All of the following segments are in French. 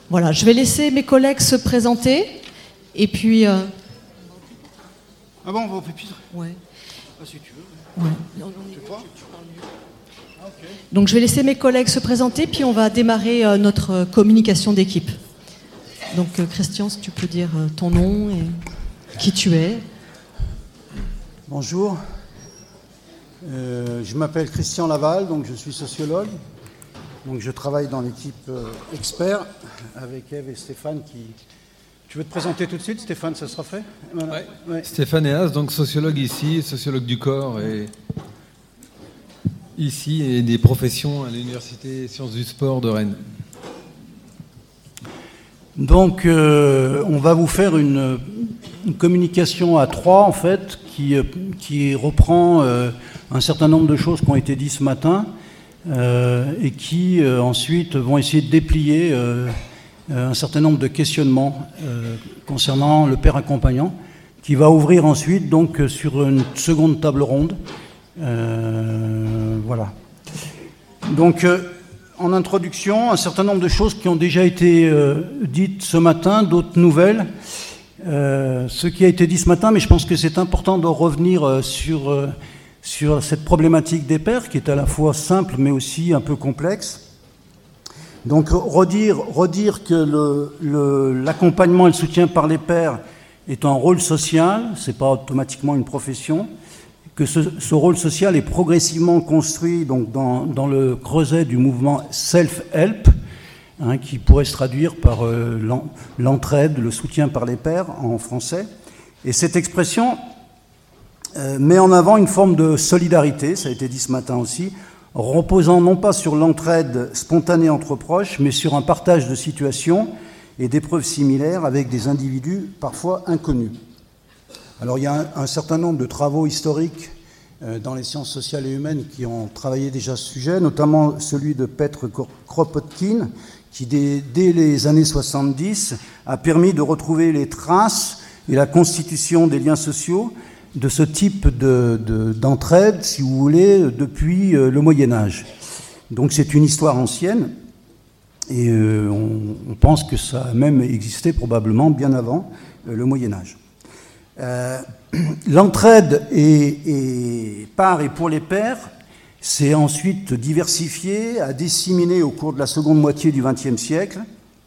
Voilà, je vais laisser mes collègues se présenter, et puis... Ah bon, on va au pupitre? Ouais. Ah, si tu veux. Ouais. Tu crois? Ah, ok. Donc je vais laisser mes collègues se présenter, puis on va démarrer notre communication d'équipe. Donc Christian, si tu peux dire ton nom et qui tu es. Bonjour. Je m'appelle Christian Laval, donc je suis sociologue. Donc je travaille dans l'équipe expert avec Ève et Stéphane qui... Tu veux te présenter tout de suite, Stéphane, ça sera fait? Voilà. Ouais. Stéphane Eas, donc sociologue ici, sociologue du corps et ici et des professions à l'Université Sciences du Sport de Rennes. Donc on va vous faire une communication à trois en fait qui reprend un certain nombre de choses qui ont été dites ce matin et qui ensuite vont essayer de déplier un certain nombre de questionnements concernant le père accompagnant, qui va ouvrir ensuite donc sur une seconde table ronde. Voilà. Donc, en introduction, un certain nombre de choses qui ont déjà été dites ce matin, d'autres nouvelles. Ce qui a été dit ce matin, mais je pense que c'est important de revenir sur cette problématique des pères, qui est à la fois simple mais aussi un peu complexe. Donc redire que l'accompagnement et le soutien par les pairs est un rôle social, c'est pas automatiquement une profession, que ce rôle social est progressivement construit donc dans le creuset du mouvement self-help, qui pourrait se traduire par l'entraide, le soutien par les pairs en français. Et cette expression met en avant une forme de solidarité, ça a été dit ce matin aussi, reposant non pas sur l'entraide spontanée entre proches, mais sur un partage de situations et d'épreuves similaires avec des individus parfois inconnus. Alors il y a un certain nombre de travaux historiques dans les sciences sociales et humaines qui ont travaillé déjà ce sujet, notamment celui de Petr Kropotkin, qui dès les années 70 a permis de retrouver les traces et la constitution des liens sociaux de ce type d'entraide, si vous voulez, depuis le Moyen-Âge. Donc c'est une histoire ancienne, et on pense que ça a même existé probablement bien avant le Moyen-Âge. L'entraide par et pour les pairs s'est ensuite diversifiée, a disséminé au cours de la seconde moitié du XXe siècle,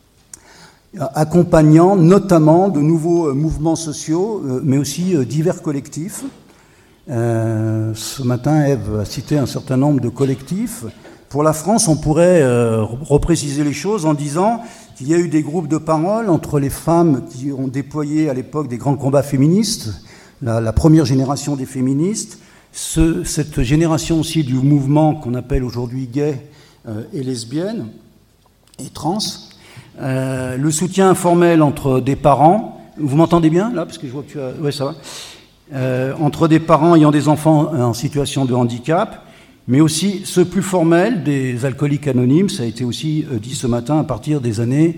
accompagnant notamment de nouveaux mouvements sociaux, mais aussi divers collectifs. Ce matin, Ève a cité un certain nombre de collectifs. Pour la France, on pourrait repréciser les choses en disant qu'il y a eu des groupes de parole entre les femmes qui ont déployé à l'époque des grands combats féministes, la première génération des féministes, cette génération aussi du mouvement qu'on appelle aujourd'hui gay et lesbienne et trans, le soutien informel entre des parents. Vous m'entendez bien là, parce que je vois que tu as... Oui, ça va. Entre des parents ayant des enfants en situation de handicap, mais aussi ceux plus formels des alcooliques anonymes. Ça a été aussi dit ce matin à partir des années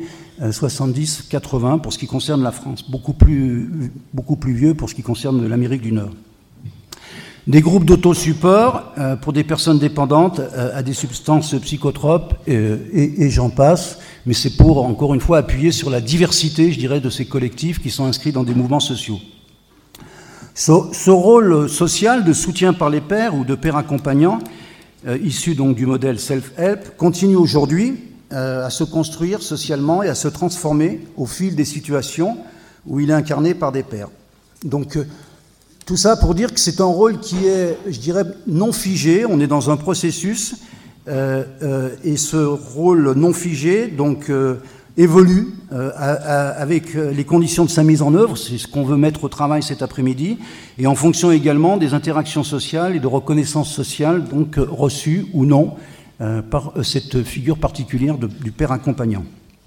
70-80 pour ce qui concerne la France, beaucoup plus vieux pour ce qui concerne l'Amérique du Nord. Des groupes d'autosupport pour des personnes dépendantes à des substances psychotropes et j'en passe, mais c'est pour, encore une fois, appuyer sur la diversité, je dirais, de ces collectifs qui sont inscrits dans des mouvements sociaux. Ce rôle social de soutien par les pairs ou de pairs accompagnants, issu donc du modèle self-help, continue aujourd'hui à se construire socialement et à se transformer au fil des situations où il est incarné par des pairs. Donc, tout ça pour dire que c'est un rôle qui est, je dirais, non figé. On est dans un processus et ce rôle non figé donc évolue avec les conditions de sa mise en œuvre. C'est ce qu'on veut mettre au travail cet après-midi, et en fonction également des interactions sociales et de reconnaissance sociale donc reçues ou non par cette figure particulière du père accompagnant.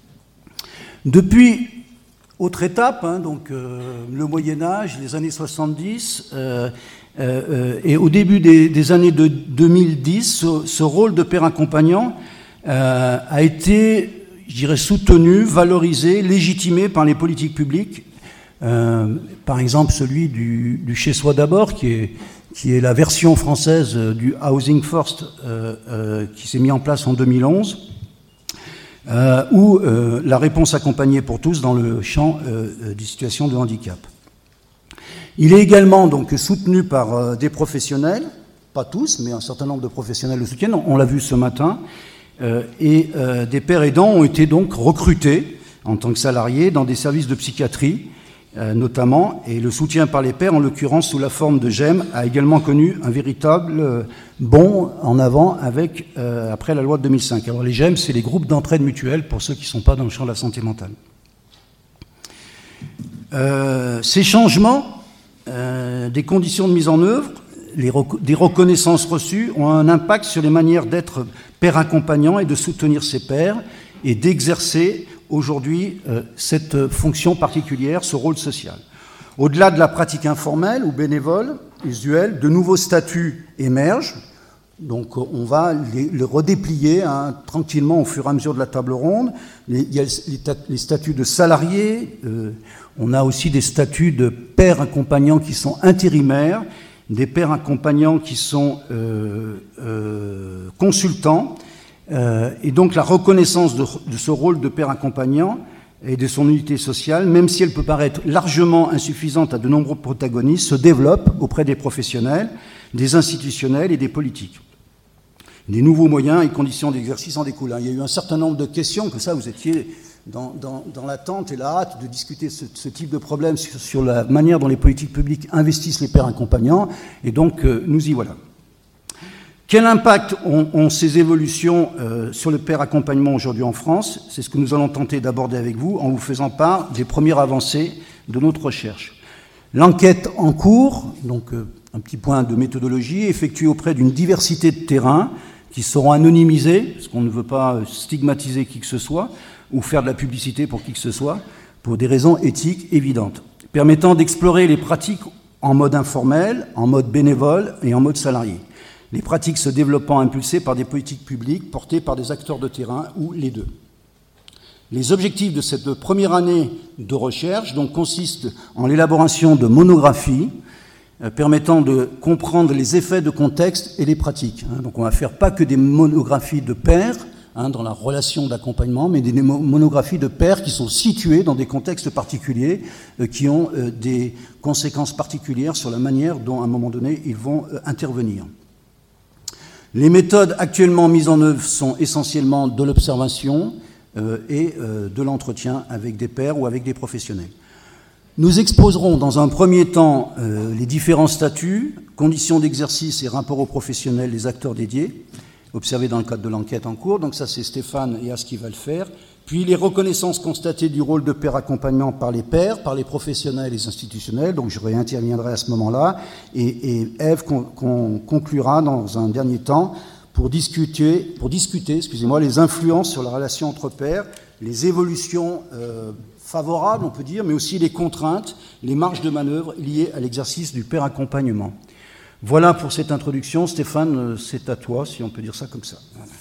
Depuis autre étape, donc le Moyen-Âge, les années 70, et au début des années 2010, ce rôle de père accompagnant a été, je dirais, soutenu, valorisé, légitimé par les politiques publiques. Par exemple, celui du chez soi d'abord, qui est la version française du Housing First, qui s'est mis en place en 2011. ou la réponse accompagnée pour tous dans le champ des situations de handicap. Il est également donc soutenu par des professionnels, pas tous, mais un certain nombre de professionnels le soutiennent, on l'a vu ce matin, et des pères aidants ont été donc recrutés en tant que salariés dans des services de psychiatrie, notamment, et le soutien par les pairs, en l'occurrence sous la forme de GEM, a également connu un véritable bond en avant après la loi de 2005. Alors les GEM, c'est les groupes d'entraide mutuelle pour ceux qui ne sont pas dans le champ de la santé mentale. Ces changements des conditions de mise en œuvre, des reconnaissances reçues ont un impact sur les manières d'être père accompagnant et de soutenir ses pairs et d'exercer aujourd'hui cette fonction particulière, ce rôle social. Au-delà de la pratique informelle ou bénévole, usuelle, de nouveaux statuts émergent. Donc on va les redéplier tranquillement au fur et à mesure de la table ronde. Il y a les statuts de salariés, on a aussi des statuts de pères accompagnants qui sont intérimaires, des pères accompagnants qui sont consultants, et donc la reconnaissance de ce rôle de père accompagnant et de son unité sociale, même si elle peut paraître largement insuffisante à de nombreux protagonistes, se développe auprès des professionnels, des institutionnels et des politiques. Des nouveaux moyens et conditions d'exercice en découlent. Il y a eu un certain nombre de questions, que ça vous étiez dans l'attente et la hâte de discuter ce type de problème sur la manière dont les politiques publiques investissent les pères accompagnants, et donc nous y voilà. Quel impact ont ces évolutions sur le père accompagnement aujourd'hui en France? C'est ce que nous allons tenter d'aborder avec vous en vous faisant part des premières avancées de notre recherche. L'enquête en cours, donc un petit point de méthodologie, effectuée auprès d'une diversité de terrains qui seront anonymisés, parce qu'on ne veut pas stigmatiser qui que ce soit, ou faire de la publicité pour qui que ce soit, pour des raisons éthiques évidentes, permettant d'explorer les pratiques en mode informel, en mode bénévole et en mode salarié. Les pratiques se développant impulsées par des politiques publiques portées par des acteurs de terrain ou les deux. Les objectifs de cette première année de recherche donc, consistent en l'élaboration de monographies permettant de comprendre les effets de contexte et les pratiques. Donc on va faire pas que des monographies de pairs dans la relation d'accompagnement, mais des monographies de pairs qui sont situées dans des contextes particuliers, qui ont des conséquences particulières sur la manière dont à un moment donné ils vont intervenir. Les méthodes actuellement mises en œuvre sont essentiellement de l'observation et de l'entretien avec des pairs ou avec des professionnels. Nous exposerons dans un premier temps les différents statuts, conditions d'exercice et rapports aux professionnels des acteurs dédiés, observés dans le cadre de l'enquête en cours. Donc ça, c'est Stéphane et As qui va le faire. Puis les reconnaissances constatées du rôle de père accompagnant par les pairs, par les professionnels et les institutionnels. Donc je réinterviendrai à ce moment-là. Et Ève conclura dans un dernier temps pour discuter, les influences sur la relation entre pairs, les évolutions favorables, on peut dire, mais aussi les contraintes, les marges de manœuvre liées à l'exercice du père accompagnement. Voilà pour cette introduction. Stéphane, c'est à toi, si on peut dire ça comme ça. Voilà.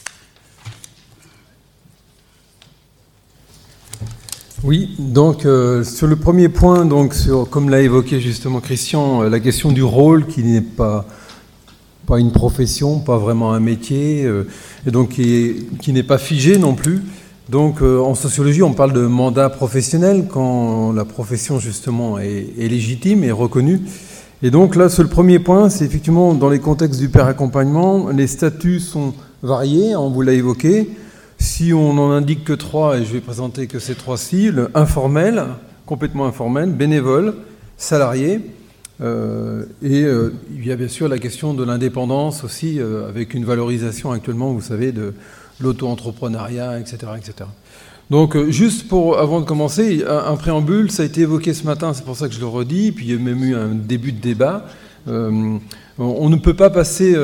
Oui, donc sur le premier point, donc comme l'a évoqué justement Christian, la question du rôle qui n'est pas une profession, pas vraiment un métier, et donc qui n'est pas figé non plus. Donc en sociologie, on parle de mandat professionnel quand la profession justement est légitime et reconnue. Et donc là, sur le premier point, c'est effectivement dans les contextes du père accompagnement, les statuts sont variés, on vous l'a évoqué. Si on n'en indique que 3, et je vais présenter que ces 3-ci, le informel, complètement informel, bénévole, salarié, et il y a bien sûr la question de l'indépendance aussi, avec une valorisation actuellement, vous savez, de l'auto-entrepreneuriat, etc., etc. Donc juste avant de commencer, un préambule, ça a été évoqué ce matin, c'est pour ça que je le redis, puis il y a même eu un début de débat. On ne peut pas passer...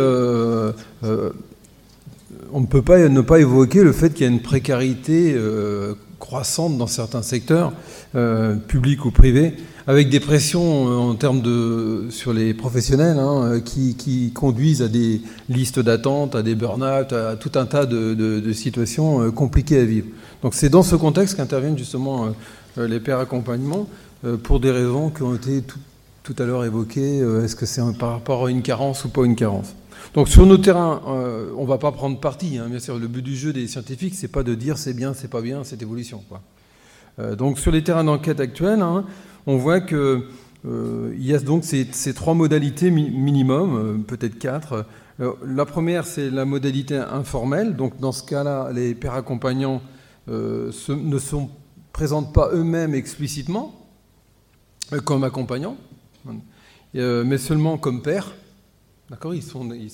on ne peut pas ne pas évoquer le fait qu'il y a une précarité croissante dans certains secteurs, publics ou privés, avec des pressions en termes sur les professionnels qui conduisent à des listes d'attente, à des burn-out, à tout un tas de situations compliquées à vivre. Donc c'est dans ce contexte qu'interviennent justement les pairs accompagnement pour des raisons qui ont été tout à l'heure évoquées. Est-ce que c'est par rapport à une carence ou pas une carence ? Donc sur nos terrains, on ne va pas prendre parti. Hein, bien sûr, le but du jeu des scientifiques, c'est pas de dire c'est bien, c'est pas bien, c'est évolution, quoi. Donc sur les terrains d'enquête actuels, hein, on voit que il y a donc ces 3 modalités minimum, peut-être 4. La première, c'est la modalité informelle. Donc dans ce cas-là, les pairs accompagnants ne se présentent pas eux-mêmes explicitement comme accompagnants, mais seulement comme pairs. D'accord, ils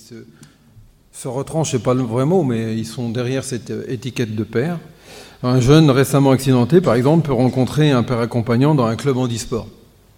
se retranchent, c'est pas le vrai mot, mais ils sont derrière cette étiquette de pair. Un jeune récemment accidenté, par exemple, peut rencontrer un père accompagnant dans un club handisport.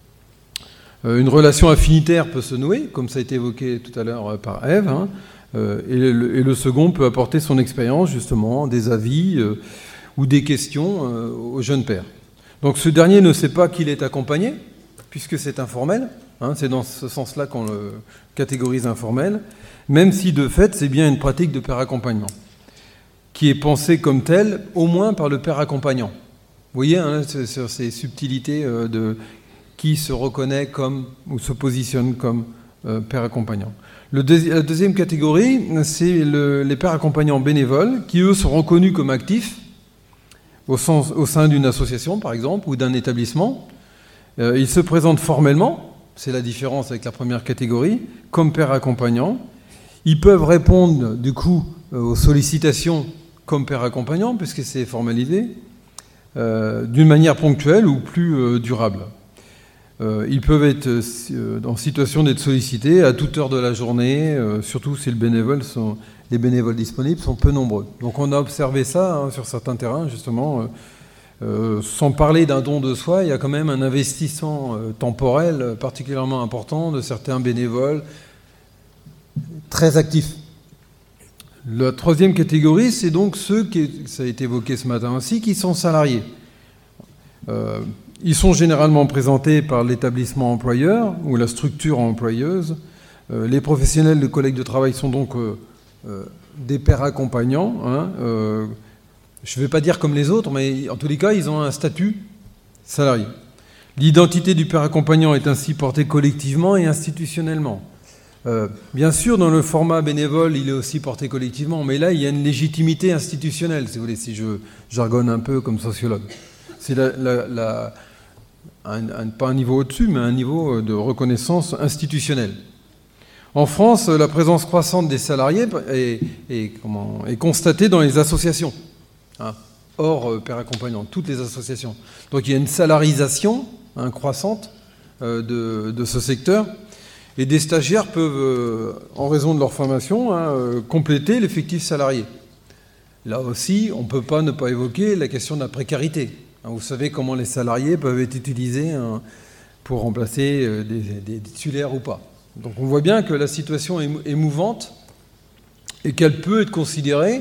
Une relation affinitaire peut se nouer, comme ça a été évoqué tout à l'heure par Ève, hein, et le second peut apporter son expérience, justement, des avis ou des questions au jeune père. Donc ce dernier ne sait pas qu'il est accompagné, puisque c'est informel. Hein, c'est dans ce sens-là qu'on le catégorise informel, même si de fait c'est bien une pratique de père accompagnement, qui est pensée comme telle, au moins par le père accompagnant. Vous voyez, hein, sur ces subtilités de qui se reconnaît comme ou se positionne comme père accompagnant. La deuxième catégorie, c'est les pères accompagnants bénévoles, qui eux sont reconnus comme actifs au sein d'une association, par exemple, ou d'un établissement. Ils se présentent formellement, c'est la différence avec la première catégorie, comme père accompagnant. Ils peuvent répondre, du coup, aux sollicitations comme père accompagnant, puisque c'est formalisé, d'une manière ponctuelle ou plus durable. Ils peuvent être en situation d'être sollicités à toute heure de la journée, surtout si les bénévoles disponibles sont peu nombreux. Donc on a observé ça, hein, sur certains terrains, justement. Sans parler d'un don de soi, il y a quand même un investissement temporel particulièrement important de certains bénévoles très actifs. La troisième catégorie, c'est donc ceux ça a été évoqué ce matin aussi, qui sont salariés. Ils sont généralement présentés par l'établissement employeur ou la structure employeuse. Les professionnels de collègues de travail sont donc des pairs accompagnants, hein, je ne vais pas dire comme les autres, mais en tous les cas, ils ont un statut salarié. L'identité du père accompagnant est ainsi portée collectivement et institutionnellement. Bien sûr, dans le format bénévole, il est aussi porté collectivement, mais là, il y a une légitimité institutionnelle, si vous voulez, si je jargonne un peu comme sociologue. C'est pas un niveau au-dessus, mais un niveau de reconnaissance institutionnelle. En France, la présence croissante des salariés est constatée dans les associations. Hein, hors père accompagnant, toutes les associations. Donc il y a une salarisation croissante de ce secteur, et des stagiaires peuvent, en raison de leur formation, compléter l'effectif salarié. Là aussi, on ne peut pas ne pas évoquer la question de la précarité. Vous savez comment les salariés peuvent être utilisés pour remplacer des titulaires ou pas. Donc on voit bien que la situation est mouvante et qu'elle peut être considérée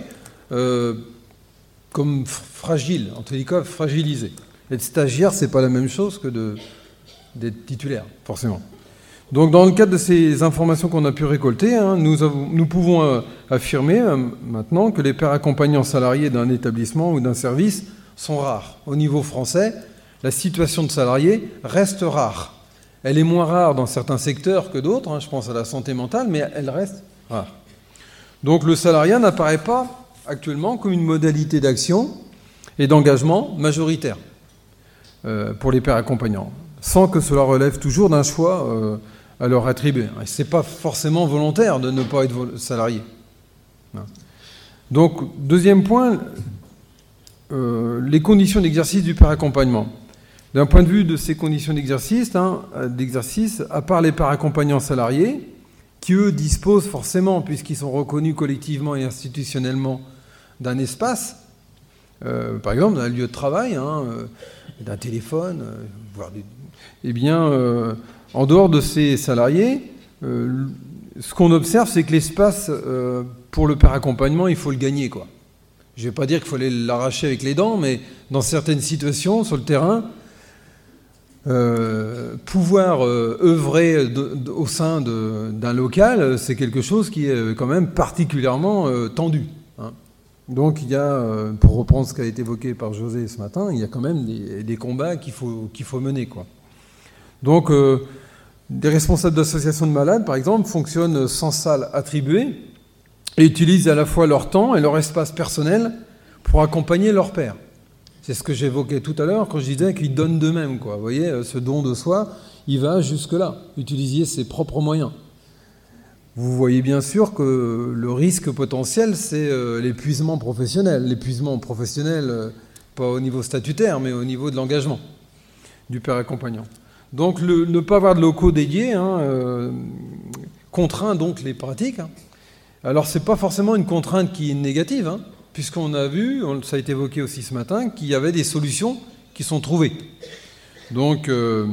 comme fragile, en tous les cas fragilisée. Être stagiaire, c'est pas la même chose que d'être titulaire, forcément. Donc dans le cadre de ces informations qu'on a pu récolter, hein, nous pouvons affirmer maintenant que les pairs accompagnants salariés d'un établissement ou d'un service sont rares. Au niveau français, la situation de salarié reste rare. Elle est moins rare dans certains secteurs que d'autres, hein, je pense à la santé mentale, mais elle reste rare. Donc le salariat n'apparaît pas actuellement comme une modalité d'action et d'engagement majoritaire pour les pairs accompagnants, sans que cela relève toujours d'un choix à leur attribuer. Ce n'est pas forcément volontaire de ne pas être salarié. Donc, deuxième point, les conditions d'exercice du père accompagnement. D'un point de vue de ces conditions d'exercice, à part les pairs accompagnants salariés, qui eux disposent forcément, puisqu'ils sont reconnus collectivement et institutionnellement, d'un espace, par exemple d'un lieu de travail, d'un téléphone, voire eh bien, en dehors de ces salariés, ce qu'on observe, c'est que l'espace pour le père accompagnement, il faut le gagner, quoi. Je ne vais pas dire qu'il faut aller l'arracher avec les dents, mais dans certaines situations, sur le terrain, pouvoir œuvrer au sein d'un local, c'est quelque chose qui est quand même particulièrement tendu. Hein. Donc il y a, pour reprendre ce qui a été évoqué par José ce matin, il y a quand même des combats qu'il faut mener, quoi. Donc Des responsables d'associations de malades, par exemple, fonctionnent sans salle attribuée et utilisent à la fois leur temps et leur espace personnel pour accompagner leur père. C'est ce que j'évoquais tout à l'heure quand je disais qu'ils donnent d'eux-mêmes, quoi. Vous voyez, ce don de soi, il va jusque-là. Utiliser ses propres moyens. Vous voyez bien sûr que le risque potentiel, c'est l'épuisement professionnel. L'épuisement professionnel, pas au niveau statutaire, mais au niveau de l'engagement du père accompagnant. Donc ne pas avoir de locaux dédiés contraint donc les pratiques. Alors ce n'est pas forcément une contrainte qui est négative, puisqu'on a vu, ça a été évoqué aussi ce matin, qu'il y avait des solutions qui sont trouvées. Donc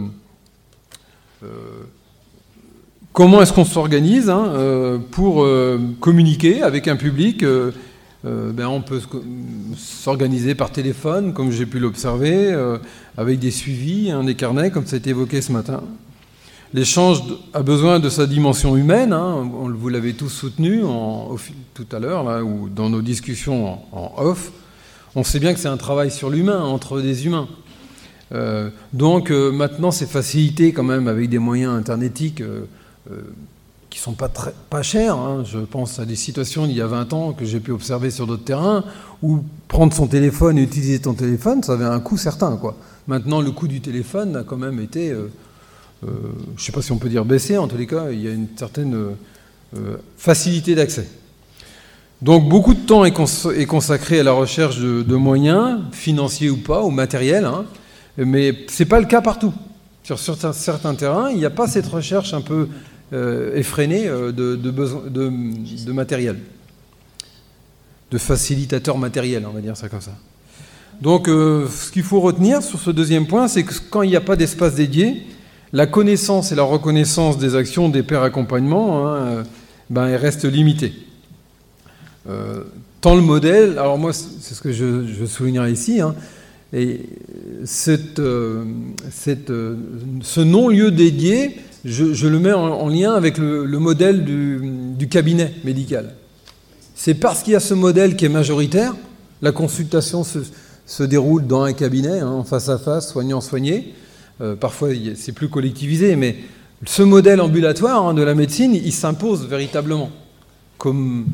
comment est-ce qu'on s'organise pour communiquer avec un public on peut s'organiser par téléphone, comme j'ai pu l'observer, avec des suivis, des carnets, comme ça a été évoqué ce matin. L'échange a besoin de sa dimension humaine, vous l'avez tous soutenu tout à l'heure, là, ou dans nos discussions en off. On sait bien que c'est un travail sur l'humain, entre des humains. Donc maintenant, c'est facilité quand même avec des moyens internétiques qui ne sont pas chers. Je pense à des situations d'il y a 20 ans que j'ai pu observer sur d'autres terrains, où prendre son téléphone et utiliser ton téléphone, ça avait un coût certain, quoi. Maintenant, le coût du téléphone a quand même été, je ne sais pas si on peut dire baissé, en tous les cas, il y a une certaine facilité d'accès. Donc beaucoup de temps est consacré à la recherche de moyens, financiers ou pas, ou matériels, mais ce n'est pas le cas partout. Sur certains terrains, il n'y a pas cette recherche un peu effrénée de matériel, de facilitateurs matériels, on va dire ça comme ça. Donc ce qu'il faut retenir sur ce deuxième point, c'est que quand il n'y a pas d'espace dédié, la connaissance et la reconnaissance des actions des pairs accompagnement, elle reste limitée. Tant le modèle, alors moi c'est ce que je soulignerai ici, et ce non-lieu dédié, je le mets en lien avec le modèle du cabinet médical. C'est parce qu'il y a ce modèle qui est majoritaire, la consultation se déroule dans un cabinet, en face à face, soignant-soigné. Parfois c'est plus collectivisé, mais ce modèle ambulatoire de la médecine, il s'impose véritablement comme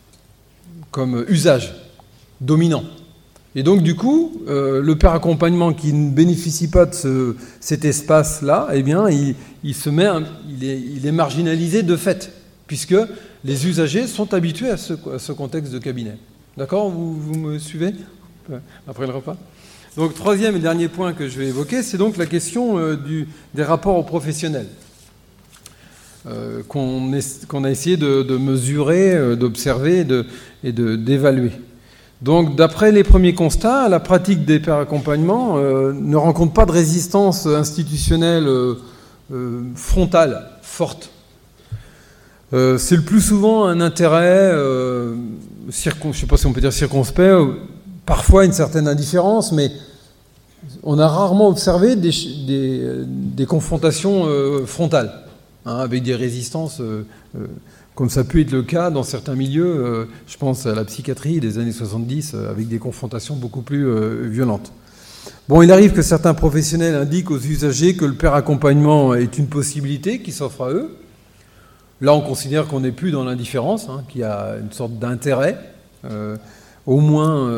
usage dominant. Et donc du coup, le père accompagnement qui ne bénéficie pas de cet espace-là, eh bien, il est marginalisé de fait, puisque les usagers sont habitués à ce contexte de cabinet. D'accord, vous me suivez après le repas? Donc troisième et dernier point que je vais évoquer, c'est donc la question des rapports aux professionnels. Qu'on a essayé de mesurer, d'observer et d'évaluer. Donc, d'après les premiers constats, la pratique des pairs accompagnement ne rencontre pas de résistance institutionnelle frontale, forte. C'est le plus souvent un intérêt, je ne sais pas si on peut dire circonspect, parfois une certaine indifférence, mais on a rarement observé des confrontations frontales. Avec des résistances, comme ça peut être le cas dans certains milieux, je pense à la psychiatrie des années 70, avec des confrontations beaucoup plus violentes. Bon, il arrive que certains professionnels indiquent aux usagers que le père accompagnement est une possibilité qui s'offre à eux. Là, on considère qu'on n'est plus dans l'indifférence, qu'il y a une sorte d'intérêt, au moins,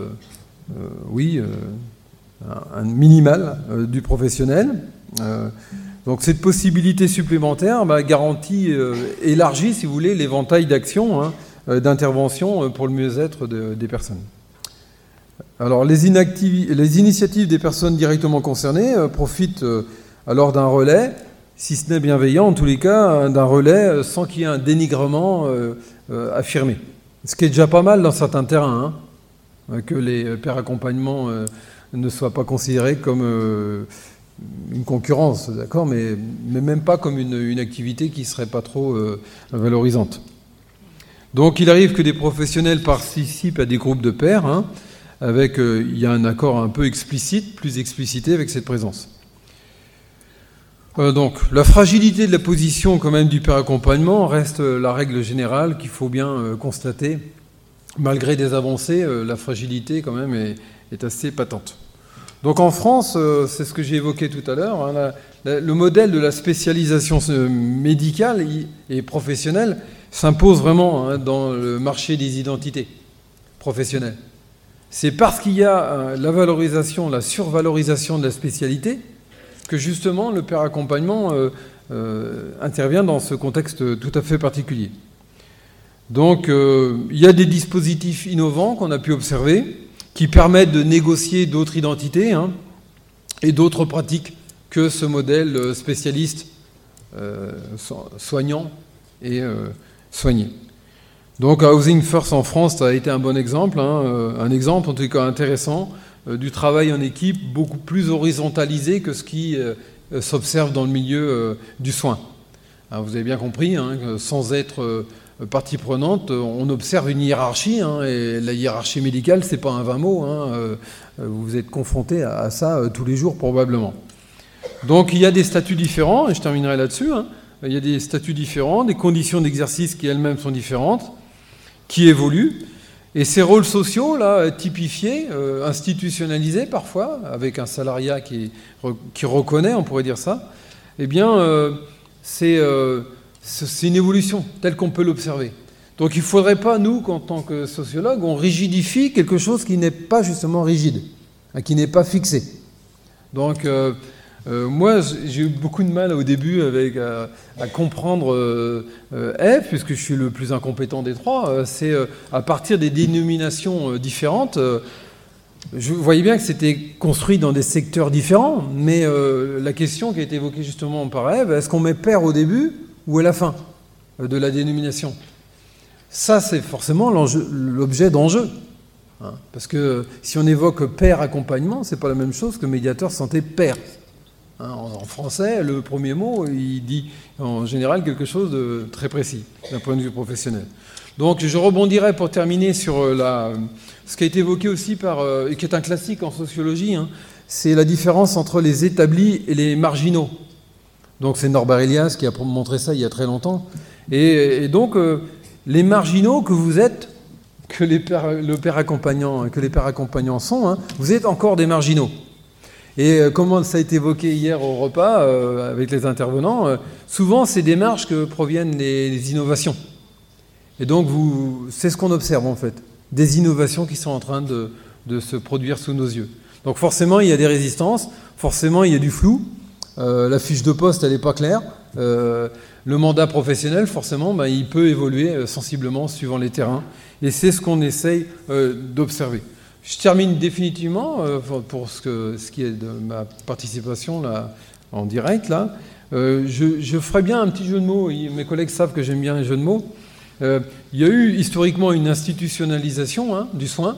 un minimal du professionnel. Donc cette possibilité supplémentaire garantit, élargit, si vous voulez, l'éventail d'actions, d'intervention pour le mieux-être des personnes. Alors les initiatives des personnes directement concernées profitent alors d'un relais, si ce n'est bienveillant, en tous les cas, d'un relais sans qu'il y ait un dénigrement affirmé. Ce qui est déjà pas mal dans certains terrains, que les pairs accompagnement ne soient pas considérés comme une concurrence, d'accord, mais même pas comme une activité qui ne serait pas trop valorisante. Donc il arrive que des professionnels participent à des groupes de pairs, il y a un accord un peu explicite, plus explicité avec cette présence. Donc la fragilité de la position quand même du père accompagnement reste la règle générale qu'il faut bien constater. Malgré des avancées, la fragilité quand même est assez patente. Donc en France, c'est ce que j'ai évoqué tout à l'heure, hein, le modèle de la spécialisation médicale et professionnelle s'impose vraiment, hein, dans le marché des identités professionnelles. C'est parce qu'il y a la valorisation, la survalorisation de la spécialité que justement le pair accompagnement intervient dans ce contexte tout à fait particulier. Donc il y a des dispositifs innovants qu'on a pu observer qui permettent de négocier d'autres identités, hein, et d'autres pratiques que ce modèle spécialiste soignant et soigné. Donc Housing First en France, ça a été un bon exemple, hein, un exemple en tout cas intéressant, du travail en équipe beaucoup plus horizontalisé que ce qui s'observe dans le milieu du soin. Alors, vous avez bien compris, hein, que sans être partie prenante, on observe une hiérarchie, hein, et la hiérarchie médicale, c'est pas un vain mot, hein, vous êtes confronté à ça tous les jours probablement. Donc il y a des statuts différents, et je terminerai là-dessus, hein, il y a des statuts différents, des conditions d'exercice qui elles-mêmes sont différentes, qui évoluent, et ces rôles sociaux, là, typifiés, institutionnalisés parfois, avec un salariat qui reconnaît, on pourrait dire ça, eh bien, c'est une évolution telle qu'on peut l'observer. Donc il ne faudrait pas, nous, qu'en tant que sociologues, on rigidifie quelque chose qui n'est pas justement rigide, qui n'est pas fixé. Donc moi, j'ai eu beaucoup de mal au début à comprendre F, puisque je suis le plus incompétent des trois. C'est à partir des dénominations différentes. Je voyais bien que c'était construit dans des secteurs différents, mais la question qui a été évoquée justement par Ève, est-ce qu'on met pair au début ou à la fin de la dénomination? Ça, c'est forcément l'objet d'enjeu. Hein, parce que si on évoque pair accompagnement, c'est pas la même chose que médiateur santé pair. Hein, en français, le premier mot, il dit en général quelque chose de très précis d'un point de vue professionnel. Donc je rebondirai pour terminer sur ce qui a été évoqué aussi et qui est un classique en sociologie, hein, c'est la différence entre les établis et les marginaux. Donc c'est Norbert Elias qui a montré ça il y a très longtemps. Et donc les marginaux que vous êtes, que les pairs accompagnants sont, hein, vous êtes encore des marginaux. Et comme ça a été évoqué hier au repas avec les intervenants, souvent c'est des marges que proviennent les innovations. Et donc c'est ce qu'on observe en fait, des innovations qui sont en train de se produire sous nos yeux. Donc forcément il y a des résistances, forcément il y a du flou, la fiche de poste elle n'est pas claire, le mandat professionnel forcément il peut évoluer sensiblement suivant les terrains, et c'est ce qu'on essaye d'observer. Je termine définitivement pour ce qui est de ma participation là, en direct. Là. Je ferai bien un petit jeu de mots. Mes collègues savent que j'aime bien les jeux de mots. Il y a eu historiquement une institutionnalisation du soin.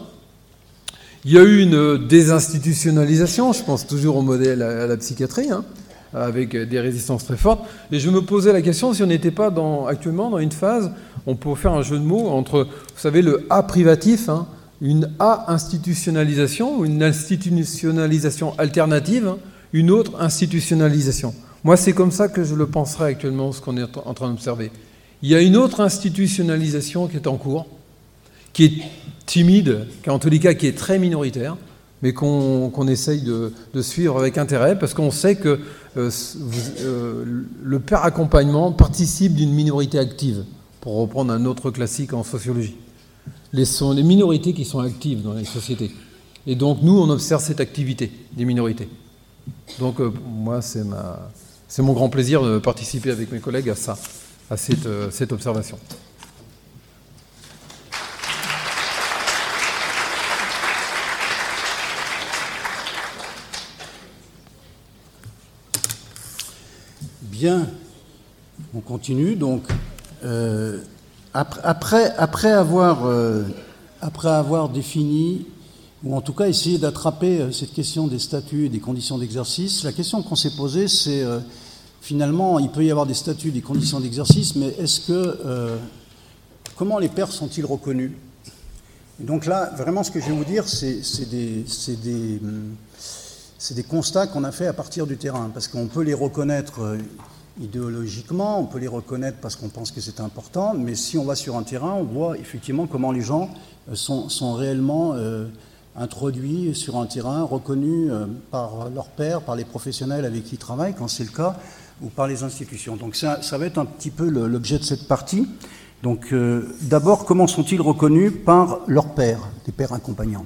Il y a eu une désinstitutionnalisation, je pense toujours au modèle à la psychiatrie, avec des résistances très fortes. Et je me posais la question si on n'était pas actuellement dans une phase, on peut faire un jeu de mots entre, vous savez, le A privatif, une A-institutionnalisation, une institutionnalisation alternative, une autre institutionnalisation. Moi, c'est comme ça que je le penserais actuellement, ce qu'on est en train d'observer. Il y a une autre institutionnalisation qui est en cours, qui est timide, en tous les cas qui est très minoritaire, mais qu'on essaye de suivre avec intérêt, parce qu'on sait que le pair accompagnement participe d'une minorité active, pour reprendre un autre classique en sociologie. sont les minorités qui sont actives dans les sociétés. Et donc, nous, on observe cette activité des minorités. Donc, moi, c'est mon grand plaisir de participer avec mes collègues à ça, à cette observation. Bien, on continue. Donc, après avoir défini, ou en tout cas essayé d'attraper cette question des statuts et des conditions d'exercice, la question qu'on s'est posée, c'est finalement, il peut y avoir des statuts, des conditions d'exercice, mais comment les pairs sont-ils reconnus? Et donc là, vraiment, ce que je vais vous dire, c'est des constats qu'on a fait à partir du terrain, parce qu'on peut les reconnaître idéologiquement, on peut les reconnaître parce qu'on pense que c'est important, mais si on va sur un terrain, on voit effectivement comment les gens sont réellement introduits sur un terrain, reconnus par leur pairs, par les professionnels avec qui ils travaillent, quand c'est le cas, ou par les institutions. Donc ça va être un petit peu l'objet de cette partie. Donc d'abord, comment sont-ils reconnus par leurs pairs, les pairs accompagnants?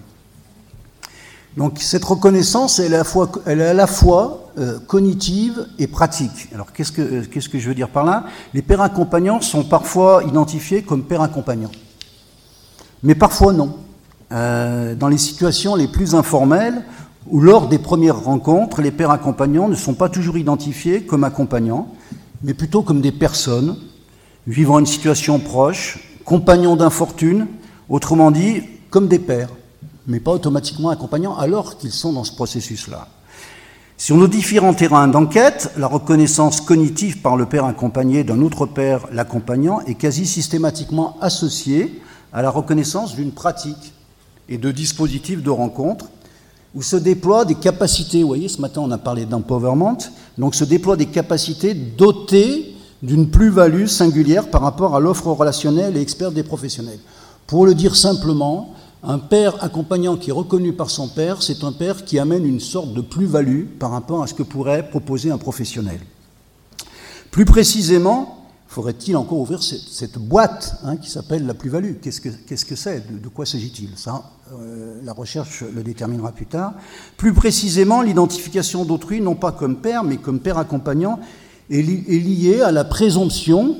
Donc cette reconnaissance, elle est à la fois cognitive et pratique. Alors qu'est-ce que je veux dire par là? Les pairs accompagnants sont parfois identifiés comme pairs accompagnants, mais parfois non. Dans les situations les plus informelles, ou lors des premières rencontres, les pairs accompagnants ne sont pas toujours identifiés comme accompagnants, mais plutôt comme des personnes vivant une situation proche, compagnons d'infortune, autrement dit, comme des pairs, mais pas automatiquement accompagnants alors qu'ils sont dans ce processus-là. Sur nos différents terrains d'enquête, la reconnaissance cognitive par le pair accompagné d'un autre pair, l'accompagnant, est quasi systématiquement associée à la reconnaissance d'une pratique et de dispositifs de rencontre, où se déploient des capacités, vous voyez, ce matin on a parlé d'empowerment, donc se déploient des capacités dotées d'une plus-value singulière par rapport à l'offre relationnelle et experte des professionnels. Pour le dire simplement, un père accompagnant qui est reconnu par son père, c'est un père qui amène une sorte de plus-value par rapport à ce que pourrait proposer un professionnel. Plus précisément, faudrait-il encore ouvrir cette boîte qui s'appelle la plus-value? Qu'est-ce que c'est? De quoi s'agit-il? Ça, la recherche le déterminera plus tard. Plus précisément, l'identification d'autrui, non pas comme père, mais comme père accompagnant, est liée à la présomption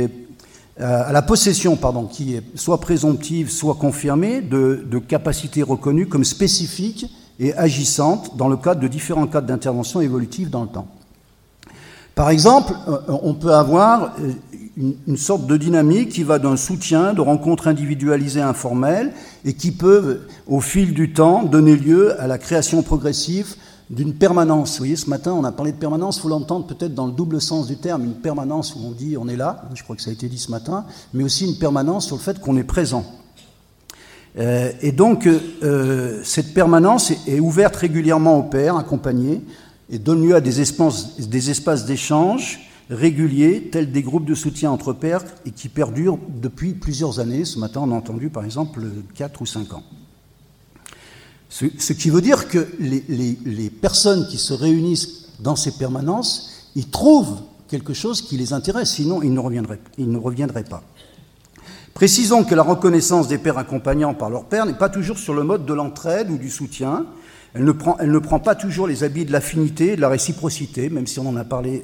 à la possession, qui est soit présomptive, soit confirmée, de capacités reconnues comme spécifiques et agissantes dans le cadre de différents cadres d'intervention évolutive dans le temps. Par exemple, on peut avoir une sorte de dynamique qui va d'un soutien, de rencontres individualisées informelles et qui peuvent, au fil du temps, donner lieu à la création progressive d'une permanence. Vous voyez, ce matin, on a parlé de permanence, il faut l'entendre peut-être dans le double sens du terme, une permanence où on dit on est là, je crois que ça a été dit ce matin, mais aussi une permanence sur le fait qu'on est présent. Et donc, cette permanence est ouverte régulièrement aux pairs accompagnés et donne lieu à des espaces d'échange réguliers, tels des groupes de soutien entre pairs et qui perdurent depuis plusieurs années. Ce matin, on a entendu par exemple 4 ou 5 ans. Ce qui veut dire que les personnes qui se réunissent dans ces permanences, ils trouvent quelque chose qui les intéresse, sinon ils ne reviendraient pas. Précisons que la reconnaissance des pairs accompagnants par leurs pairs n'est pas toujours sur le mode de l'entraide ou du soutien. Elle ne prend pas toujours les habits de l'affinité et de la réciprocité, même si on en a parlé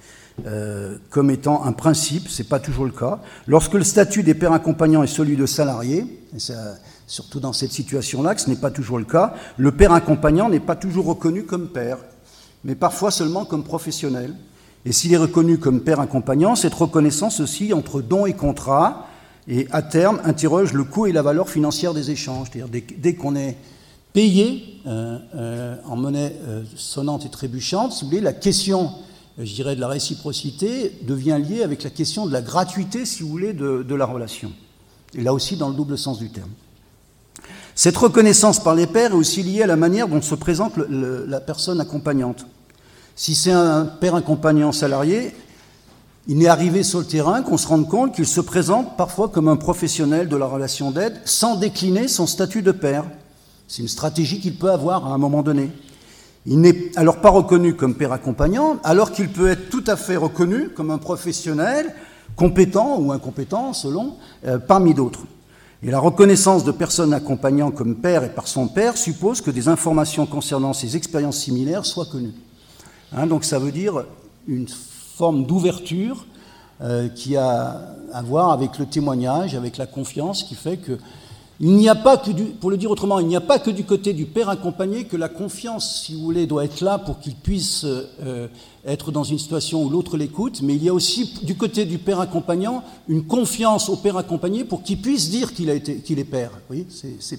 comme étant un principe, ce n'est pas toujours le cas. Lorsque le statut des pairs accompagnants est celui de salarié, et ça, surtout dans cette situation-là, que ce n'est pas toujours le cas, le pair accompagnant n'est pas toujours reconnu comme pair, mais parfois seulement comme professionnel. Et s'il est reconnu comme pair accompagnant, cette reconnaissance aussi entre don et contrat, et à terme interroge le coût et la valeur financière des échanges. C'est-à-dire dès qu'on est payé en monnaie sonnante et trébuchante, si vous voulez, la question, je dirais, de la réciprocité devient liée avec la question de la gratuité, si vous voulez, de la relation. Et là aussi dans le double sens du terme. Cette reconnaissance par les pairs est aussi liée à la manière dont se présente la personne accompagnante. Si c'est un pair accompagnant salarié, il n'est arrivé sur le terrain qu'on se rende compte qu'il se présente parfois comme un professionnel de la relation d'aide sans décliner son statut de pair. C'est une stratégie qu'il peut avoir à un moment donné. Il n'est alors pas reconnu comme pair accompagnant, alors qu'il peut être tout à fait reconnu comme un professionnel compétent ou incompétent, selon, parmi d'autres. Et la reconnaissance de personnes accompagnant comme pair et par son pair suppose que des informations concernant ces expériences similaires soient connues. Donc ça veut dire une forme d'ouverture qui a à voir avec le témoignage, avec la confiance, qui fait que il n'y a pas que pour le dire autrement, il n'y a pas que du côté du père accompagné que la confiance, si vous voulez, doit être là pour qu'il puisse être dans une situation où l'autre l'écoute, mais il y a aussi du côté du père accompagnant une confiance au père accompagné pour qu'il puisse dire qu'il est père. Vous voyez,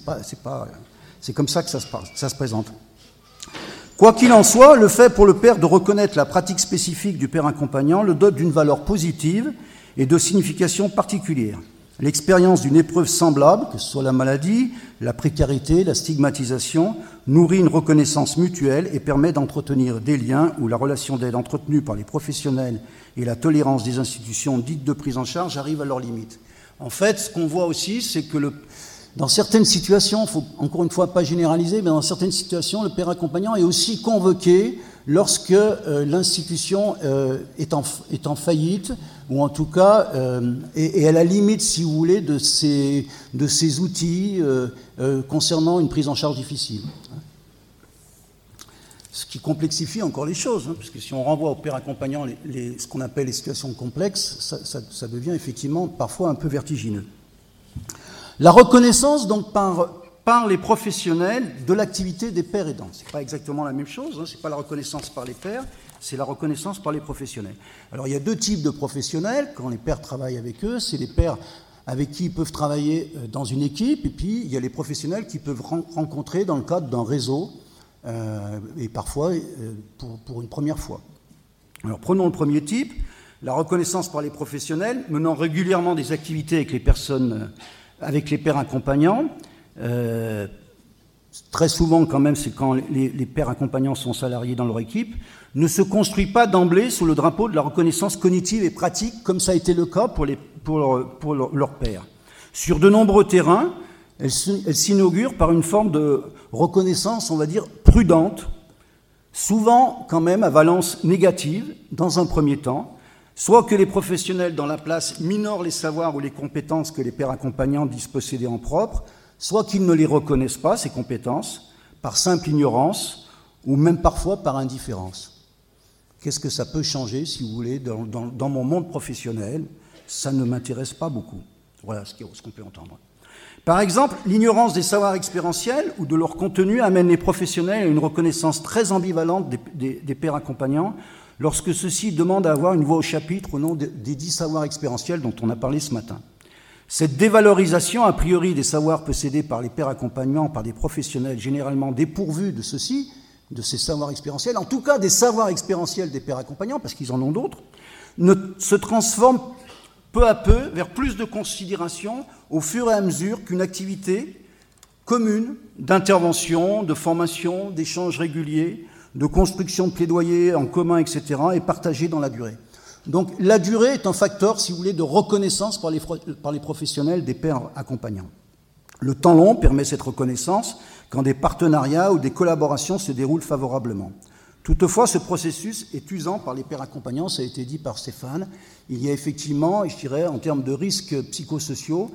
c'est comme ça que ça se présente. Quoi qu'il en soit, le fait pour le père de reconnaître la pratique spécifique du père accompagnant le dote d'une valeur positive et de signification particulière. L'expérience d'une épreuve semblable, que ce soit la maladie, la précarité, la stigmatisation, nourrit une reconnaissance mutuelle et permet d'entretenir des liens où la relation d'aide entretenue par les professionnels et la tolérance des institutions dites de prise en charge arrivent à leurs limites. En fait, ce qu'on voit aussi, c'est que Dans certaines situations, il faut encore une fois pas généraliser, mais dans certaines situations, le père accompagnant est aussi convoqué lorsque l'institution est en faillite, ou en tout cas est à la limite, si vous voulez, de ses outils concernant une prise en charge difficile. Ce qui complexifie encore les choses, parce que si on renvoie au père accompagnant ce qu'on appelle les situations complexes, ça devient effectivement parfois un peu vertigineux. La reconnaissance, donc, par les professionnels de l'activité des pères aidants. Ce n'est pas exactement la même chose, ce n'est pas la reconnaissance par les pères, c'est la reconnaissance par les professionnels. Alors, il y a deux types de professionnels, quand les pères travaillent avec eux, c'est les pères avec qui ils peuvent travailler dans une équipe, et puis il y a les professionnels qui peuvent rencontrer dans le cadre d'un réseau, et parfois pour une première fois. Alors, prenons le premier type, la reconnaissance par les professionnels, menant régulièrement des activités avec les personnes, avec les pères accompagnants. Très souvent, quand même, c'est quand les pères accompagnants sont salariés dans leur équipe, ne se construit pas d'emblée sous le drapeau de la reconnaissance cognitive et pratique, comme ça a été le cas pour leurs pères. Sur de nombreux terrains, elle s'inaugure par une forme de reconnaissance, on va dire, prudente, souvent quand même à valence négative, dans un premier temps, soit que les professionnels dans la place minorent les savoirs ou les compétences que les pères accompagnants disent posséder en propre, soit qu'ils ne les reconnaissent pas, ces compétences, par simple ignorance, ou même parfois par indifférence. Qu'est-ce que ça peut changer, si vous voulez, dans mon monde professionnel? Ça ne m'intéresse pas beaucoup. Voilà ce qu'on peut entendre. Par exemple, l'ignorance des savoirs expérientiels ou de leur contenu amène les professionnels à une reconnaissance très ambivalente des pères accompagnants lorsque ceux-ci demandent à avoir une voix au chapitre au nom des 10 savoirs expérientiels dont on a parlé ce matin. Cette dévalorisation, a priori, des savoirs possédés par les pères accompagnants par des professionnels généralement dépourvus de ceux-ci, de ces savoirs expérientiels, en tout cas des savoirs expérientiels des pères accompagnants, parce qu'ils en ont d'autres, se transforme peu à peu vers plus de considération au fur et à mesure qu'une activité commune d'intervention, de formation, d'échanges réguliers, de construction de plaidoyers en commun, etc., est partagée dans la durée. Donc la durée est un facteur, si vous voulez, de reconnaissance par les professionnels des pères accompagnants. Le temps long permet cette reconnaissance quand des partenariats ou des collaborations se déroulent favorablement. Toutefois, ce processus est usant par les pères accompagnants, ça a été dit par Stéphane. Il y a effectivement, je dirais, en termes de risques psychosociaux,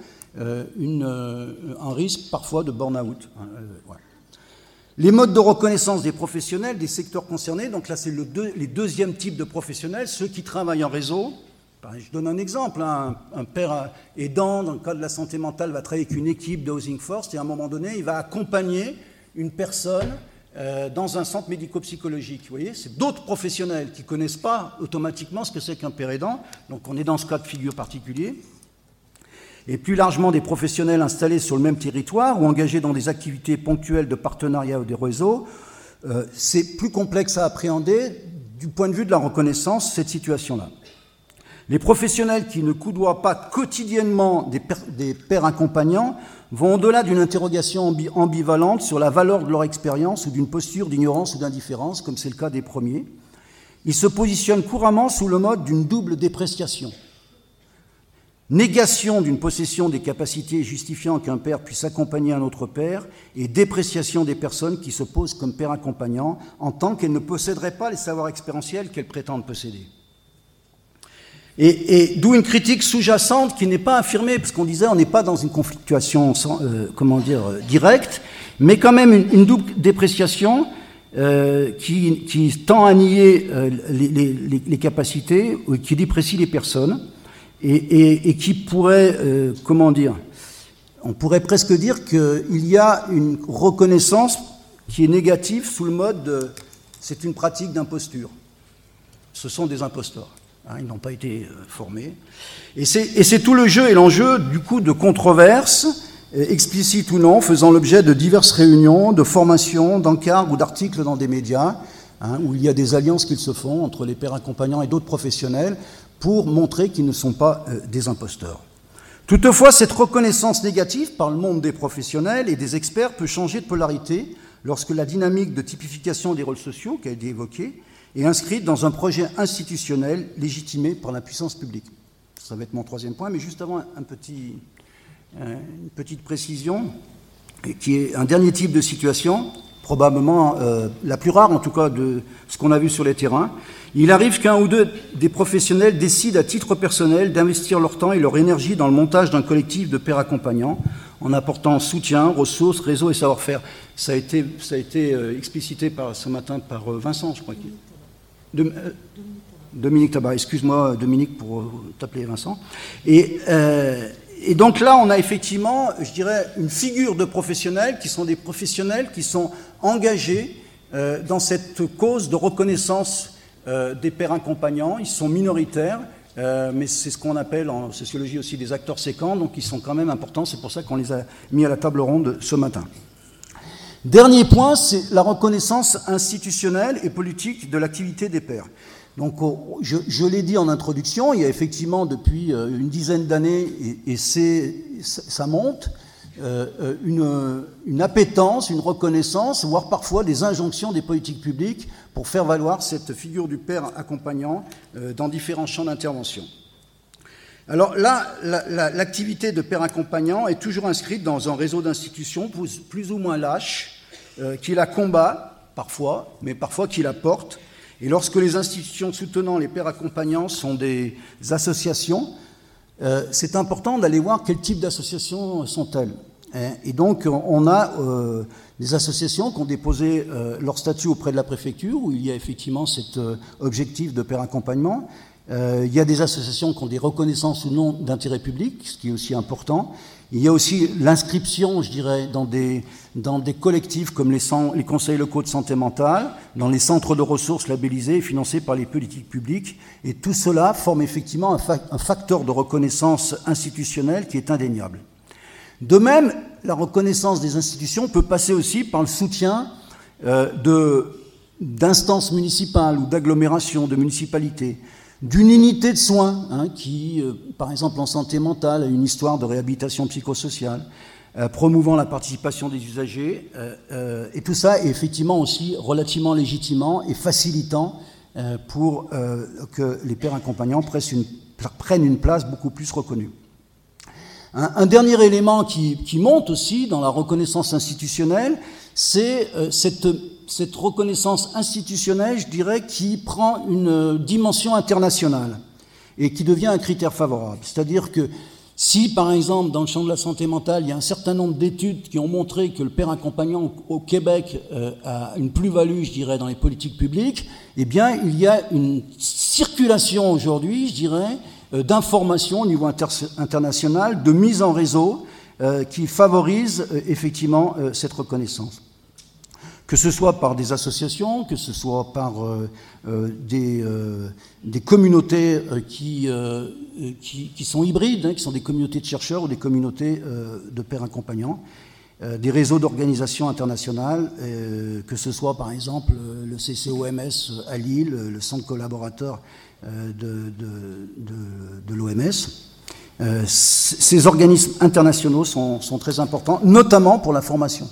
un risque parfois de burn-out. Voilà. Les modes de reconnaissance des professionnels des secteurs concernés, donc là c'est les deuxièmes types de professionnels, ceux qui travaillent en réseau. Je donne un exemple, un père aidant dans le cadre de la santé mentale va travailler avec une équipe de Housing First et à un moment donné il va accompagner une personne dans un centre médico-psychologique. Vous voyez, c'est d'autres professionnels qui ne connaissent pas automatiquement ce que c'est qu'un père aidant, donc on est dans ce cas de figure particulier. Et plus largement des professionnels installés sur le même territoire ou engagés dans des activités ponctuelles de partenariat ou des réseaux, c'est plus complexe à appréhender du point de vue de la reconnaissance, cette situation-là. Les professionnels qui ne coudoient pas quotidiennement des pères accompagnants vont au-delà d'une interrogation ambivalente sur la valeur de leur expérience ou d'une posture d'ignorance ou d'indifférence, comme c'est le cas des premiers. Ils se positionnent couramment sous le mode d'une double dépréciation. Négation d'une possession des capacités justifiant qu'un père puisse accompagner un autre père et dépréciation des personnes qui se posent comme père accompagnant en tant qu'elles ne posséderaient pas les savoirs expérientiels qu'elles prétendent posséder. Et d'où une critique sous-jacente qui n'est pas affirmée, parce qu'on disait on n'est pas dans une conflictuation directe, mais quand même une double dépréciation qui tend à nier les capacités, ou qui déprécie les personnes. Et qui pourrait, on pourrait presque dire qu'il y a une reconnaissance qui est négative sous le mode de c'est une pratique d'imposture. Ce sont des imposteurs, ils n'ont pas été formés. Et c'est tout le jeu et l'enjeu du coup de controverses, explicites ou non, faisant l'objet de diverses réunions, de formations, d'encarts ou d'articles dans des médias, où il y a des alliances qui se font entre les pères accompagnants et d'autres professionnels, pour montrer qu'ils ne sont pas des imposteurs. Toutefois, cette reconnaissance négative par le monde des professionnels et des experts peut changer de polarité lorsque la dynamique de typification des rôles sociaux, qui a été évoquée, est inscrite dans un projet institutionnel légitimé par la puissance publique. Ça va être mon troisième point, mais juste avant, un petit Une petite précision, qui est un dernier type de situation, probablement la plus rare en tout cas de ce qu'on a vu sur les terrains. Il arrive qu'un ou deux des professionnels décident à titre personnel d'investir leur temps et leur énergie dans le montage d'un collectif de pairs accompagnants en apportant soutien, ressources, réseaux et savoir-faire. Ça a été explicité ce matin par Vincent, je crois. Dominique Tabar, excuse-moi Dominique pour t'appeler Vincent. Et donc là, on a effectivement, je dirais, une figure de professionnels qui sont des professionnels qui sont engagés dans cette cause de reconnaissance des pairs accompagnants. Ils sont minoritaires, mais c'est ce qu'on appelle en sociologie aussi des acteurs séquents, donc ils sont quand même importants. C'est pour ça qu'on les a mis à la table ronde ce matin. Dernier point, c'est la reconnaissance institutionnelle et politique de l'activité des pairs. Donc, je l'ai dit en introduction, il y a effectivement depuis une dizaine d'années, et ça monte, une appétence, une reconnaissance, voire parfois des injonctions des politiques publiques pour faire valoir cette figure du père accompagnant dans différents champs d'intervention. Alors là, l'activité de père accompagnant est toujours inscrite dans un réseau d'institutions plus ou moins lâches, qui la combat parfois, mais parfois qui la porte. Et lorsque les institutions soutenant les pairs accompagnants sont des associations, c'est important d'aller voir quel type d'associations sont-elles. Et donc, on a des associations qui ont déposé leur statut auprès de la préfecture, où il y a effectivement cet objectif de pair accompagnement. Il y a des associations qui ont des reconnaissances ou non d'intérêt public, ce qui est aussi important. Il y a aussi l'inscription, je dirais, dans des collectifs comme les conseils locaux de santé mentale, dans les centres de ressources labellisés et financés par les politiques publiques. Et tout cela forme effectivement un facteur de reconnaissance institutionnelle qui est indéniable. De même, la reconnaissance des institutions peut passer aussi par le soutien d'instances municipales ou d'agglomérations, de municipalités, d'une unité de soins qui, par exemple en santé mentale, a une histoire de réhabilitation psychosociale, promouvant la participation des usagers, et tout ça est effectivement aussi relativement légitimant et facilitant pour que les pairs accompagnants prennent une place beaucoup plus reconnue. Un dernier élément qui monte aussi dans la reconnaissance institutionnelle, c'est cette reconnaissance institutionnelle, je dirais, qui prend une dimension internationale et qui devient un critère favorable. C'est-à-dire que si, par exemple, dans le champ de la santé mentale, il y a un certain nombre d'études qui ont montré que le père accompagnant au Québec a une plus-value, je dirais, dans les politiques publiques, eh bien, il y a une circulation aujourd'hui, je dirais, d'informations au niveau international, de mise en réseau, qui favorise effectivement cette reconnaissance. Que ce soit par des associations, que ce soit par des communautés qui sont hybrides, qui sont des communautés de chercheurs ou des communautés de pairs accompagnants, des réseaux d'organisations internationales, que ce soit par exemple le CCOMS à Lille, le centre collaborateur de l'OMS. Ces organismes internationaux sont très importants, notamment pour la formation.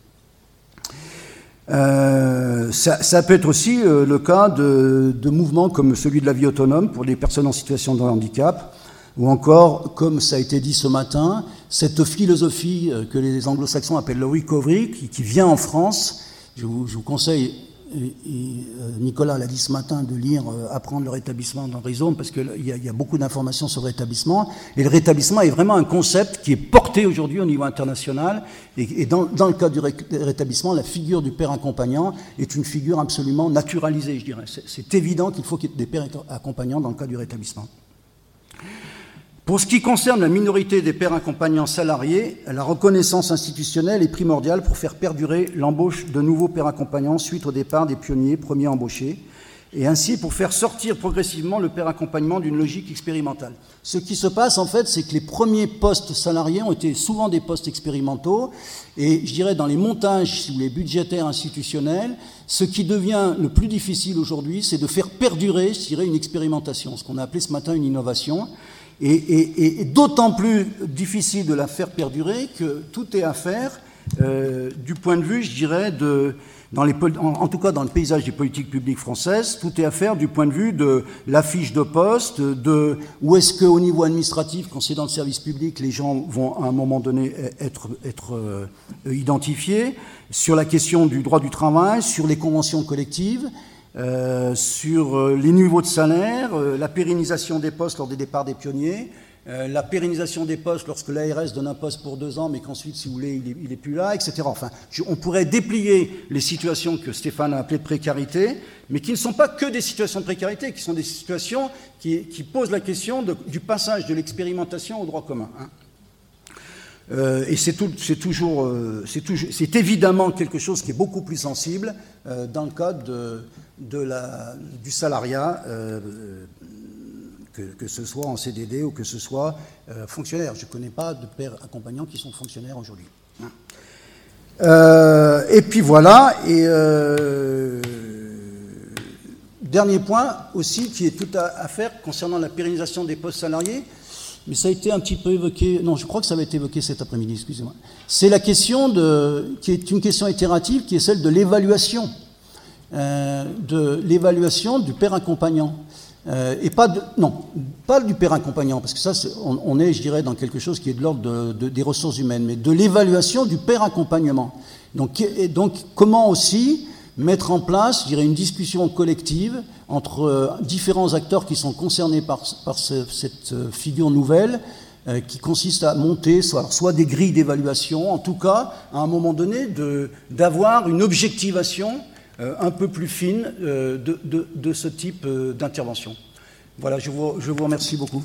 Ça peut être aussi le cas de mouvements comme celui de la vie autonome pour les personnes en situation de handicap, ou encore, comme ça a été dit ce matin, cette philosophie que les anglo-saxons appellent le recovery, qui vient en France. Je vous conseille, Nicolas l'a dit ce matin, de lire Apprendre le rétablissement dans Rhizome, parce qu'il y a beaucoup d'informations sur le rétablissement. Et le rétablissement est vraiment un concept qui est porté aujourd'hui au niveau international. Et dans le cadre du rétablissement, la figure du père accompagnant est une figure absolument naturalisée, je dirais. C'est évident qu'il faut qu'il y ait des pères accompagnants dans le cadre du rétablissement. Pour ce qui concerne la minorité des pairs accompagnants salariés, la reconnaissance institutionnelle est primordiale pour faire perdurer l'embauche de nouveaux pairs accompagnants suite au départ des pionniers premiers embauchés, et ainsi pour faire sortir progressivement le pair accompagnement d'une logique expérimentale. Ce qui se passe en fait, c'est que les premiers postes salariés ont été souvent des postes expérimentaux, et je dirais dans les montages, si vous voulez, budgétaires institutionnels, ce qui devient le plus difficile aujourd'hui, c'est de faire perdurer, je dirais, une expérimentation, ce qu'on a appelé ce matin une innovation. Et d'autant plus difficile de la faire perdurer que tout est à faire du point de vue, je dirais, de en tout cas dans le paysage des politiques publiques françaises, tout est à faire du point de vue de la fiche de poste, de où est-ce qu'au niveau administratif, quand c'est dans le service public, les gens vont à un moment donné être identifiés, sur la question du droit du travail, sur les conventions collectives, sur les niveaux de salaire, la pérennisation des postes lors des départs des pionniers, la pérennisation des postes lorsque l'ARS donne un poste pour 2 ans, mais qu'ensuite, si vous voulez, il n'est plus là, etc. Enfin, on pourrait déplier les situations que Stéphane a appelées de précarité, mais qui ne sont pas que des situations de précarité, qui sont des situations qui posent la question du passage de l'expérimentation au droit commun. Et c'est évidemment quelque chose qui est beaucoup plus sensible dans le cadre du salariat, que ce soit en CDD ou que ce soit fonctionnaire. Je ne connais pas de pères accompagnants qui sont fonctionnaires aujourd'hui. Et puis voilà, dernier point aussi qui est tout à faire concernant la pérennisation des postes salariés, mais ça a été un petit peu évoqué, non, je crois que ça va être évoqué cet après-midi, excusez-moi. C'est la question qui est une question itérative, qui est celle de l'évaluation du père accompagnant. Et pas du père accompagnant, parce que ça, on est, je dirais, dans quelque chose qui est de l'ordre des ressources humaines, mais de l'évaluation du père accompagnement. Donc, comment aussi mettre en place, je dirais, une discussion collective entre différents acteurs qui sont concernés par cette figure nouvelle, qui consiste à monter soit des grilles d'évaluation, en tout cas, à un moment donné, d'avoir une objectivation un peu plus fine de ce type d'intervention. Voilà, je vous remercie beaucoup.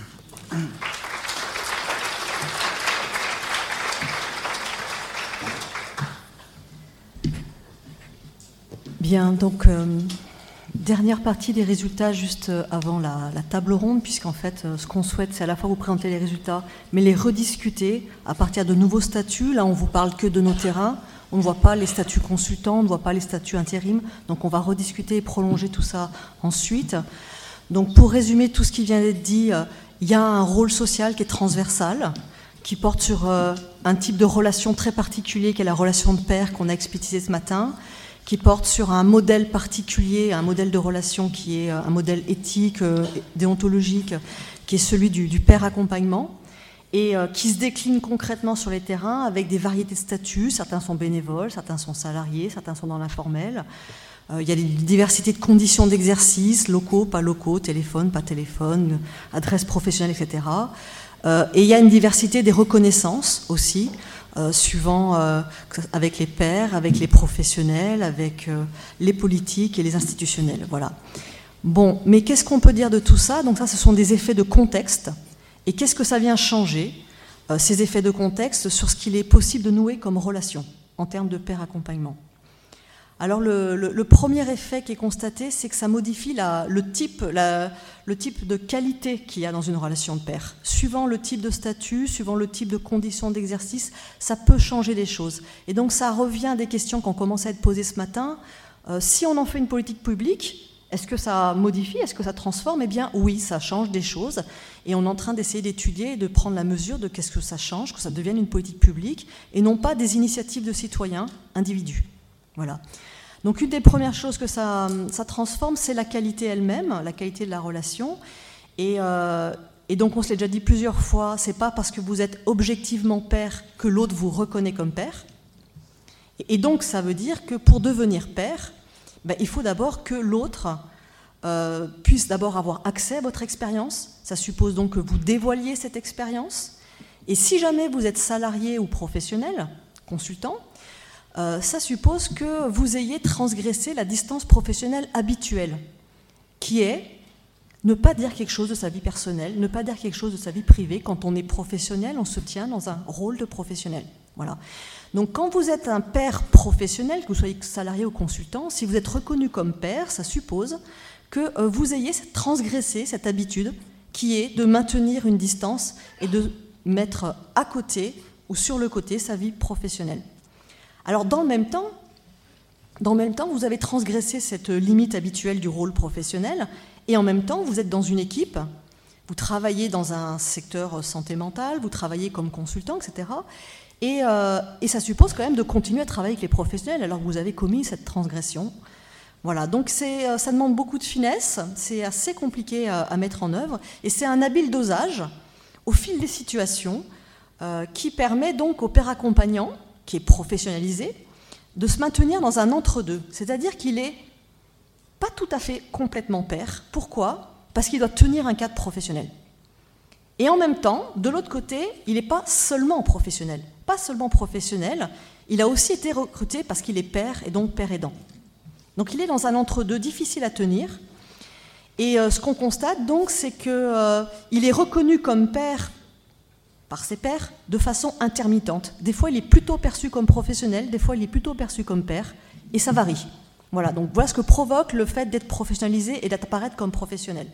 Bien, donc, dernière partie des résultats juste avant la table ronde, puisqu'en fait, ce qu'on souhaite, c'est à la fois vous présenter les résultats, mais les rediscuter à partir de nouveaux statuts. Là, on ne vous parle que de nos terrains. On ne voit pas les statuts consultants, on ne voit pas les statuts intérim. Donc on va rediscuter et prolonger tout ça ensuite. Donc pour résumer tout ce qui vient d'être dit, il y a un rôle social qui est transversal, qui porte sur un type de relation très particulier qui est la relation de pair qu'on a explicité ce matin, qui porte sur un modèle particulier, un modèle de relation qui est un modèle éthique, déontologique, qui est celui du pair accompagnement, et qui se décline concrètement sur les terrains avec des variétés de statuts. Certains sont bénévoles, certains sont salariés, certains sont dans l'informel. Il y a des diversités de conditions d'exercice, locaux, pas locaux, téléphone, pas téléphone, adresse professionnelle, etc. Et il y a une diversité des reconnaissances aussi, suivant avec les pairs, avec les professionnels, avec les politiques et les institutionnels. Voilà. Bon, mais qu'est-ce qu'on peut dire de tout ça? Donc ça, ce sont des effets de contexte. Et qu'est-ce que ça vient changer, ces effets de contexte, sur ce qu'il est possible de nouer comme relation en termes de pair accompagnement? Alors le premier effet qui est constaté, c'est que ça modifie le type de qualité qu'il y a dans une relation de pair. Suivant le type de statut, suivant le type de conditions d'exercice, ça peut changer des choses. Et donc ça revient à des questions qui ont commencé à être posées ce matin. Si on en fait une politique publique, est-ce que ça modifie, est-ce que ça transforme? Eh bien oui, ça change des choses. Et on est en train d'essayer d'étudier et de prendre la mesure de qu'est-ce que ça change, que ça devienne une politique publique, et non pas des initiatives de citoyens, individus. Voilà. Donc une des premières choses que ça transforme, c'est la qualité elle-même, la qualité de la relation. Et donc on se l'a déjà dit plusieurs fois, c'est pas parce que vous êtes objectivement pair que l'autre vous reconnaît comme pair. Et donc ça veut dire que pour devenir pair, il faut d'abord que l'autre puisse d'abord avoir accès à votre expérience. Ça suppose donc que vous dévoiliez cette expérience. Et si jamais vous êtes salarié ou professionnel, consultant, ça suppose que vous ayez transgressé la distance professionnelle habituelle, qui est ne pas dire quelque chose de sa vie personnelle, ne pas dire quelque chose de sa vie privée. Quand on est professionnel, on se tient dans un rôle de professionnel. Voilà. Donc quand vous êtes un pair professionnel, que vous soyez salarié ou consultant, si vous êtes reconnu comme pair, ça suppose que vous ayez transgressé cette habitude qui est de maintenir une distance et de mettre à côté ou sur le côté sa vie professionnelle. Alors dans le même temps, vous avez transgressé cette limite habituelle du rôle professionnel et en même temps, vous êtes dans une équipe, vous travaillez dans un secteur santé mentale, vous travaillez comme consultant, etc. Et ça suppose quand même de continuer à travailler avec les professionnels alors que vous avez commis cette transgression. Voilà, donc ça demande beaucoup de finesse, c'est assez compliqué à mettre en œuvre, et c'est un habile dosage au fil des situations qui permet donc au père accompagnant, qui est professionnalisé, de se maintenir dans un entre-deux, c'est-à-dire qu'il n'est pas tout à fait complètement père. Pourquoi ? Parce qu'il doit tenir un cadre professionnel. Et en même temps, de l'autre côté, il n'est pas seulement professionnel. Pas seulement professionnel, il a aussi été recruté parce qu'il est père et donc père aidant. Donc il est dans un entre-deux difficile à tenir. Et ce qu'on constate donc, c'est qu'il est reconnu comme père par ses pairs de façon intermittente. Des fois, il est plutôt perçu comme professionnel, des fois, il est plutôt perçu comme père, et ça varie. Voilà, donc voilà ce que provoque le fait d'être professionnalisé et d'apparaître comme professionnel.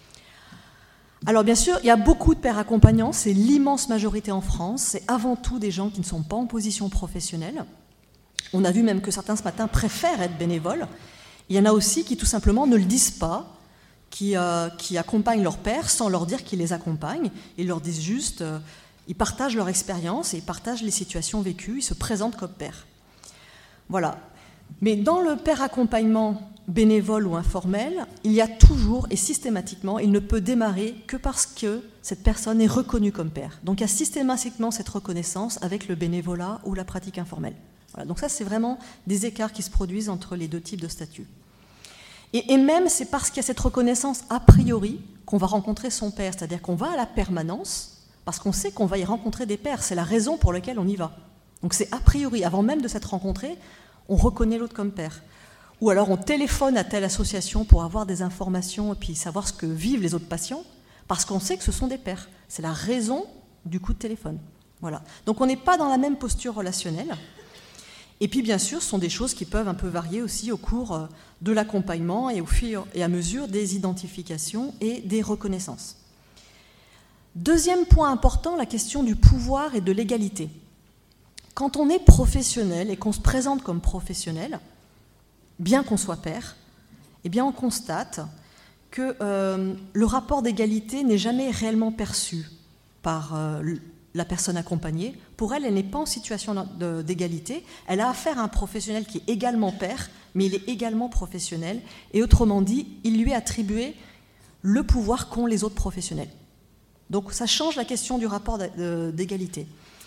Alors bien sûr, il y a beaucoup de pères accompagnants, c'est l'immense majorité en France, c'est avant tout des gens qui ne sont pas en position professionnelle. On a vu même que certains ce matin préfèrent être bénévoles. Il y en a aussi qui tout simplement ne le disent pas, qui accompagnent leur père sans leur dire qu'ils les accompagnent. Ils leur disent juste, ils partagent leur expérience et ils partagent les situations vécues, ils se présentent comme père. Voilà. Mais dans le père accompagnement bénévole ou informel, il y a toujours et systématiquement, il ne peut démarrer que parce que cette personne est reconnue comme père. Donc il y a systématiquement cette reconnaissance avec le bénévolat ou la pratique informelle. Voilà, donc ça, c'est vraiment des écarts qui se produisent entre les deux types de statuts. Et même, c'est parce qu'il y a cette reconnaissance a priori qu'on va rencontrer son père, c'est-à-dire qu'on va à la permanence, parce qu'on sait qu'on va y rencontrer des pères, c'est la raison pour laquelle on y va. Donc c'est a priori, avant même de s'être rencontré, on reconnaît l'autre comme père. Ou alors on téléphone à telle association pour avoir des informations et puis savoir ce que vivent les autres patients, parce qu'on sait que ce sont des pères. C'est la raison du coup de téléphone. Voilà. Donc on n'est pas dans la même posture relationnelle. Et puis, bien sûr, ce sont des choses qui peuvent un peu varier aussi au cours de l'accompagnement et au fur et à mesure des identifications et des reconnaissances. Deuxième point important, la question du pouvoir et de l'égalité. Quand on est professionnel et qu'on se présente comme professionnel, bien qu'on soit père, eh bien on constate que le rapport d'égalité n'est jamais réellement perçu par la personne accompagnée. Pour elle, elle n'est pas en situation d'égalité. Elle a affaire à un professionnel qui est également père, mais il est également professionnel. Et autrement dit, il lui est attribué le pouvoir qu'ont les autres professionnels. Donc ça change la question du rapport d'égalité.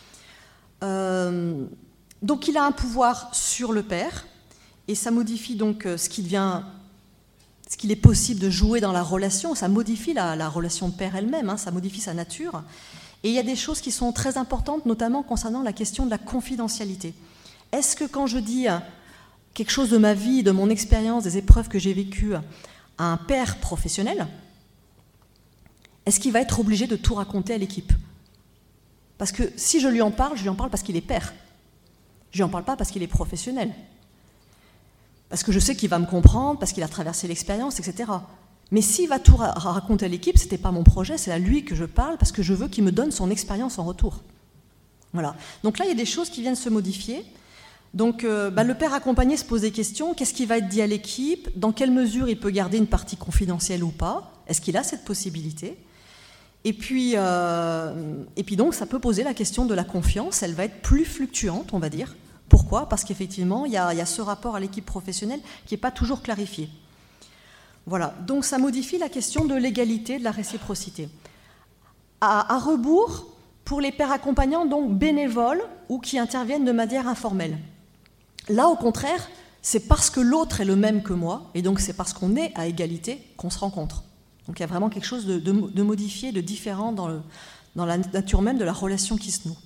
Donc il a un pouvoir sur le père, et ça modifie donc ce qu'il est possible de jouer dans la relation. Ça modifie la relation de père elle-même, hein, ça modifie sa nature. Et il y a des choses qui sont très importantes, notamment concernant la question de la confidentialité. Est-ce que quand je dis quelque chose de ma vie, de mon expérience, des épreuves que j'ai vécues à un père professionnel, est-ce qu'il va être obligé de tout raconter à l'équipe ? Parce que si je lui en parle parce qu'il est père. Je lui en parle pas parce qu'il est professionnel. Parce que je sais qu'il va me comprendre, parce qu'il a traversé l'expérience, etc. Mais s'il va tout raconter à l'équipe, ce n'était pas mon projet, c'est à lui que je parle parce que je veux qu'il me donne son expérience en retour. Voilà. Donc là, il y a des choses qui viennent se modifier. Donc le père accompagné se pose des questions. Qu'est-ce qui va être dit à l'équipe ? Dans quelle mesure il peut garder une partie confidentielle ou pas ? Est-ce qu'il a cette possibilité ? Et puis donc, ça peut poser la question de la confiance. Elle va être plus fluctuante, on va dire. Pourquoi ? Parce qu'effectivement, il y a ce rapport à l'équipe professionnelle qui n'est pas toujours clarifié. Voilà, donc ça modifie la question de l'égalité, de la réciprocité. À rebours, pour les pères accompagnants, donc bénévoles ou qui interviennent de manière informelle. Là, au contraire, c'est parce que l'autre est le même que moi, et donc c'est parce qu'on est à égalité qu'on se rencontre. Donc il y a vraiment quelque chose de modifié, de différent dans la nature même de la relation qui se noue.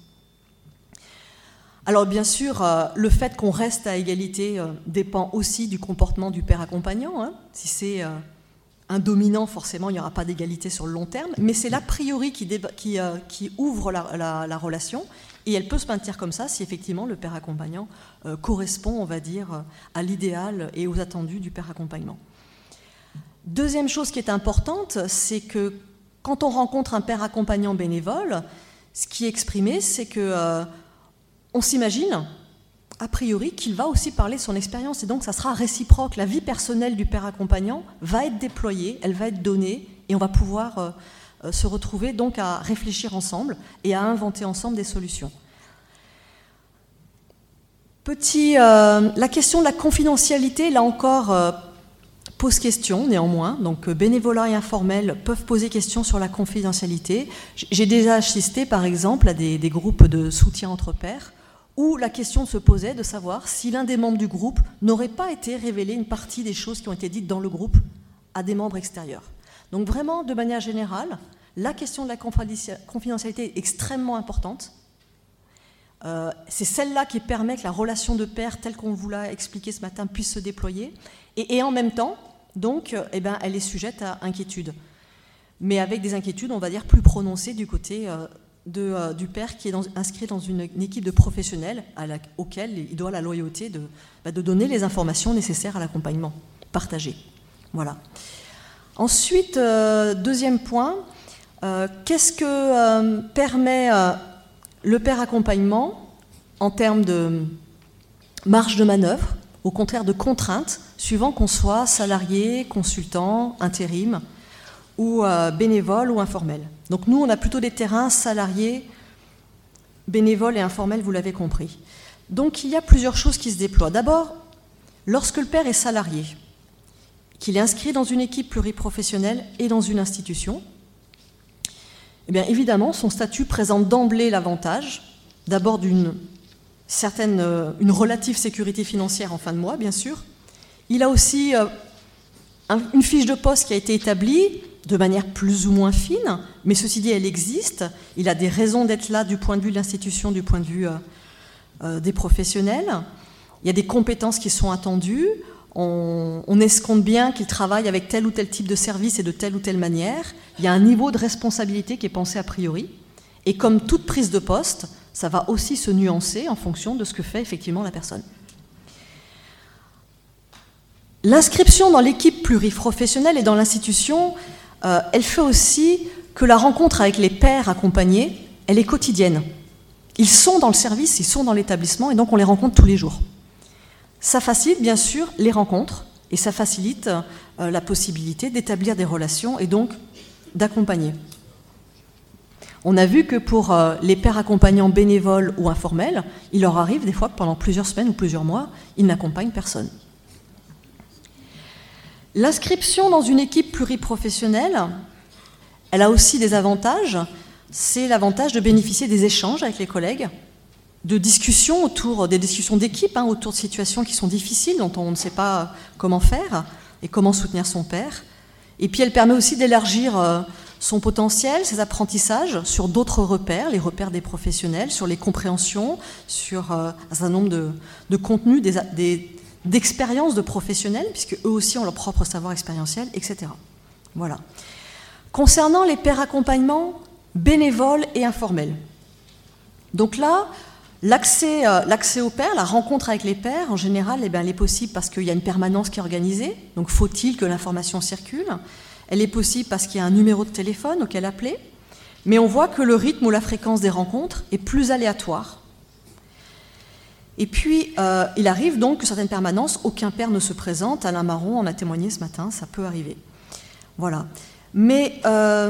Alors bien sûr, le fait qu'on reste à égalité dépend aussi du comportement du père accompagnant. Hein. Si c'est un dominant, forcément, il n'y aura pas d'égalité sur le long terme, mais c'est l'a priori qui ouvre la relation, et elle peut se maintenir comme ça si effectivement le père accompagnant correspond, on va dire, à l'idéal et aux attendus du père accompagnement. Deuxième chose qui est importante, c'est que quand on rencontre un père accompagnant bénévole, ce qui est exprimé, c'est que on s'imagine, a priori, qu'il va aussi parler de son expérience, et donc ça sera réciproque. La vie personnelle du père accompagnant va être déployée, elle va être donnée, et on va pouvoir se retrouver donc à réfléchir ensemble et à inventer ensemble des solutions. La question de la confidentialité, là encore, pose question néanmoins. Donc bénévolat et informel peuvent poser question sur la confidentialité. J'ai déjà assisté par exemple à des groupes de soutien entre pairs où la question se posait de savoir si l'un des membres du groupe n'aurait pas été révélé une partie des choses qui ont été dites dans le groupe à des membres extérieurs. Donc vraiment, de manière générale, la question de la confidentialité est extrêmement importante. C'est celle-là qui permet que la relation de pair, telle qu'on vous l'a expliqué ce matin, puisse se déployer. Et en même temps, donc, elle est sujette à inquiétude. Mais avec des inquiétudes, on va dire, plus prononcées du côté du pair qui est inscrit dans une équipe de professionnels auquel il doit la loyauté de donner les informations nécessaires à l'accompagnement partagé. Voilà. Ensuite, deuxième point, qu'est-ce que permet le pair accompagnement en termes de marge de manœuvre, au contraire de contraintes, suivant qu'on soit salarié, consultant, intérim, ou bénévole ou informel. Donc nous, on a plutôt des terrains salariés, bénévoles et informels, vous l'avez compris. Donc il y a plusieurs choses qui se déploient. D'abord, lorsque le pair est salarié, qu'il est inscrit dans une équipe pluriprofessionnelle et dans une institution, eh bien évidemment, son statut présente d'emblée l'avantage, d'abord d'une une relative sécurité financière en fin de mois, bien sûr. Il a aussi une fiche de poste qui a été établie de manière plus ou moins fine, mais ceci dit, elle existe. Il a des raisons d'être là du point de vue de l'institution, du point de vue des professionnels. Il y a des compétences qui sont attendues. On escompte bien qu'il travaille avec tel ou tel type de service et de telle ou telle manière. Il y a un niveau de responsabilité qui est pensé a priori. Et comme toute prise de poste, ça va aussi se nuancer en fonction de ce que fait effectivement la personne. L'inscription dans l'équipe pluriprofessionnelle et dans l'institution, elle fait aussi que la rencontre avec les pairs accompagnés, elle est quotidienne. Ils sont dans le service, ils sont dans l'établissement, et donc on les rencontre tous les jours. Ça facilite bien sûr les rencontres, et ça facilite la possibilité d'établir des relations et donc d'accompagner. On a vu que pour les pairs accompagnants bénévoles ou informels, il leur arrive des fois que pendant plusieurs semaines ou plusieurs mois, ils n'accompagnent personne. L'inscription dans une équipe pluriprofessionnelle, elle a aussi des avantages. C'est l'avantage de bénéficier des échanges avec les collègues, de discussions des discussions d'équipe, autour de situations qui sont difficiles, dont on ne sait pas comment faire et comment soutenir son pair. Et puis elle permet aussi d'élargir son potentiel, ses apprentissages sur d'autres repères, les repères des professionnels, sur les compréhensions, sur un certain nombre de contenus, d'expériences de professionnels, puisque eux aussi ont leur propre savoir expérientiel, etc. Voilà. Concernant les pairs accompagnements bénévoles et informels. Donc là, l'accès aux pairs, la rencontre avec les pairs, en général, elle est possible parce qu'il y a une permanence qui est organisée, donc faut-il que l'information circule. Elle est possible parce qu'il y a un numéro de téléphone auquel appeler, mais on voit que le rythme ou la fréquence des rencontres est plus aléatoire. Et puis, il arrive donc que certaines permanences, aucun pair ne se présente. Alain Marron en a témoigné ce matin, ça peut arriver. Voilà. Mais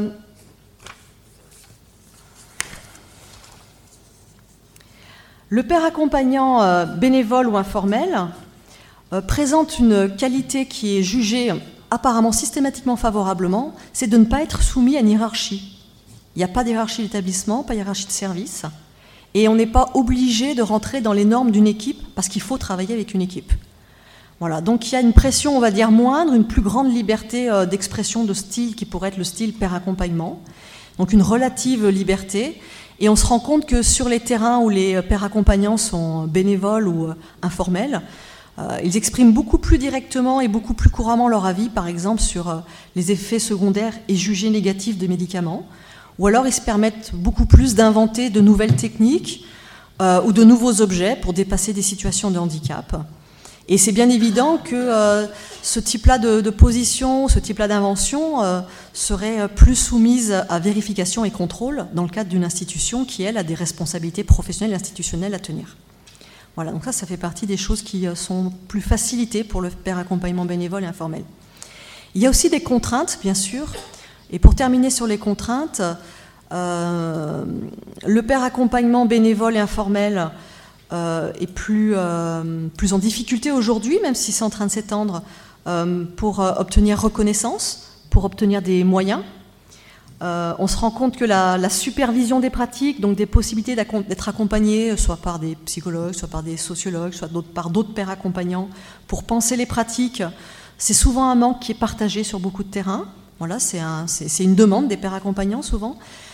le pair accompagnant bénévole ou informel présente une qualité qui est jugée apparemment systématiquement favorablement, c'est de ne pas être soumis à une hiérarchie. Il n'y a pas d'hiérarchie d'établissement, pas de hiérarchie de service, et on n'est pas obligé de rentrer dans les normes d'une équipe parce qu'il faut travailler avec une équipe. Voilà, donc il y a une pression, on va dire, moindre, une plus grande liberté d'expression de style qui pourrait être le style pair accompagnement, donc une relative liberté, et on se rend compte que sur les terrains où les pairs accompagnants sont bénévoles ou informels, ils expriment beaucoup plus directement et beaucoup plus couramment leur avis, par exemple, sur les effets secondaires et jugés négatifs des médicaments, ou alors ils se permettent beaucoup plus d'inventer de nouvelles techniques ou de nouveaux objets pour dépasser des situations de handicap. Et c'est bien évident que ce type-là de position, ce type-là d'invention serait plus soumise à vérification et contrôle dans le cadre d'une institution qui, elle, a des responsabilités professionnelles et institutionnelles à tenir. Voilà, donc ça fait partie des choses qui sont plus facilitées pour le pair accompagnement bénévole et informel. Il y a aussi des contraintes, bien sûr. Et pour terminer sur les contraintes, le pair accompagnement bénévole et informel est plus en difficulté aujourd'hui, même si c'est en train de s'étendre, pour obtenir reconnaissance, pour obtenir des moyens. On se rend compte que la supervision des pratiques, donc des possibilités d'être accompagné, soit par des psychologues, soit par des sociologues, soit par d'autres pairs accompagnants, pour penser les pratiques, c'est souvent un manque qui est partagé sur beaucoup de terrains. Voilà, c'est une demande des pairs accompagnants souvent.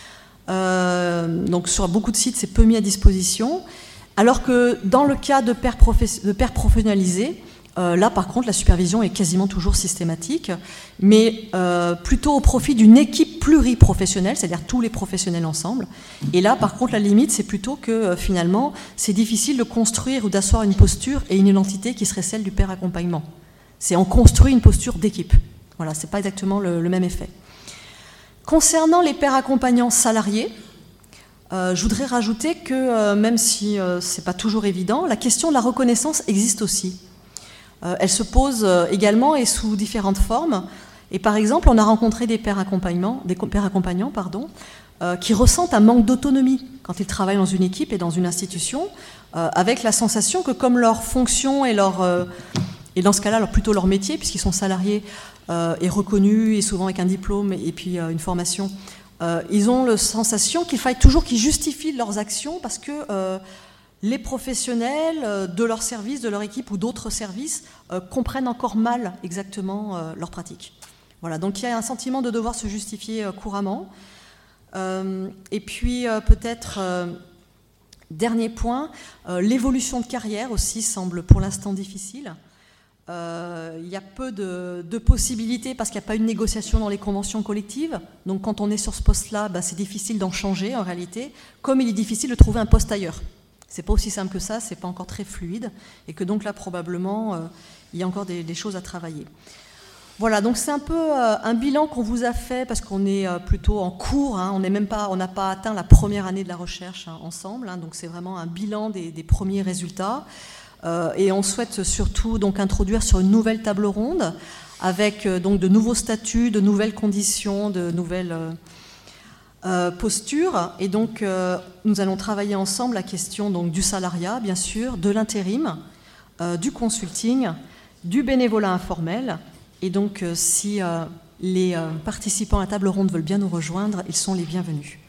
Donc sur beaucoup de sites, c'est peu mis à disposition. Alors que dans le cas de pairs professionnalisés, là, par contre, la supervision est quasiment toujours systématique, mais plutôt au profit d'une équipe pluriprofessionnelle, c'est-à-dire tous les professionnels ensemble. Et là, par contre, la limite, c'est plutôt que finalement, c'est difficile de construire ou d'asseoir une posture et une identité qui serait celle du pair accompagnement. On construit une posture d'équipe. Voilà, c'est pas exactement le même effet. Concernant les pairs accompagnants salariés, je voudrais rajouter que, même si c'est pas toujours évident, la question de la reconnaissance existe aussi. Elle se pose également et sous différentes formes. Et par exemple, on a rencontré des pairs accompagnants, qui ressentent un manque d'autonomie quand ils travaillent dans une équipe et dans une institution, avec la sensation que comme leur fonction et dans ce cas-là, plutôt leur métier, puisqu'ils sont salariés, est reconnu, et souvent avec un diplôme et puis une formation, ils ont la sensation qu'il faille toujours qu'ils justifient leurs actions parce que les professionnels de leur service, de leur équipe ou d'autres services comprennent encore mal exactement leurs pratiques. Voilà, donc il y a un sentiment de devoir se justifier couramment. Et puis peut-être, dernier point, l'évolution de carrière aussi semble pour l'instant difficile. Il y a peu de possibilités parce qu'il n'y a pas une négociation dans les conventions collectives. Donc quand on est sur ce poste-là, c'est difficile d'en changer en réalité, comme il est difficile de trouver un poste ailleurs. C'est pas aussi simple que ça, c'est pas encore très fluide, et que donc là probablement il y a encore des choses à travailler. Voilà, donc c'est un peu un bilan qu'on vous a fait parce qu'on est plutôt en cours, hein, on n'a pas atteint la première année de la recherche ensemble, hein, donc c'est vraiment un bilan des premiers résultats. Et on souhaite surtout donc introduire sur une nouvelle table ronde avec donc de nouveaux statuts, de nouvelles conditions, de nouvelles postures. Et donc nous allons travailler ensemble la question donc du salariat, bien sûr, de l'intérim, du consulting, du bénévolat informel. Et donc si les participants à la table ronde veulent bien nous rejoindre, ils sont les bienvenus.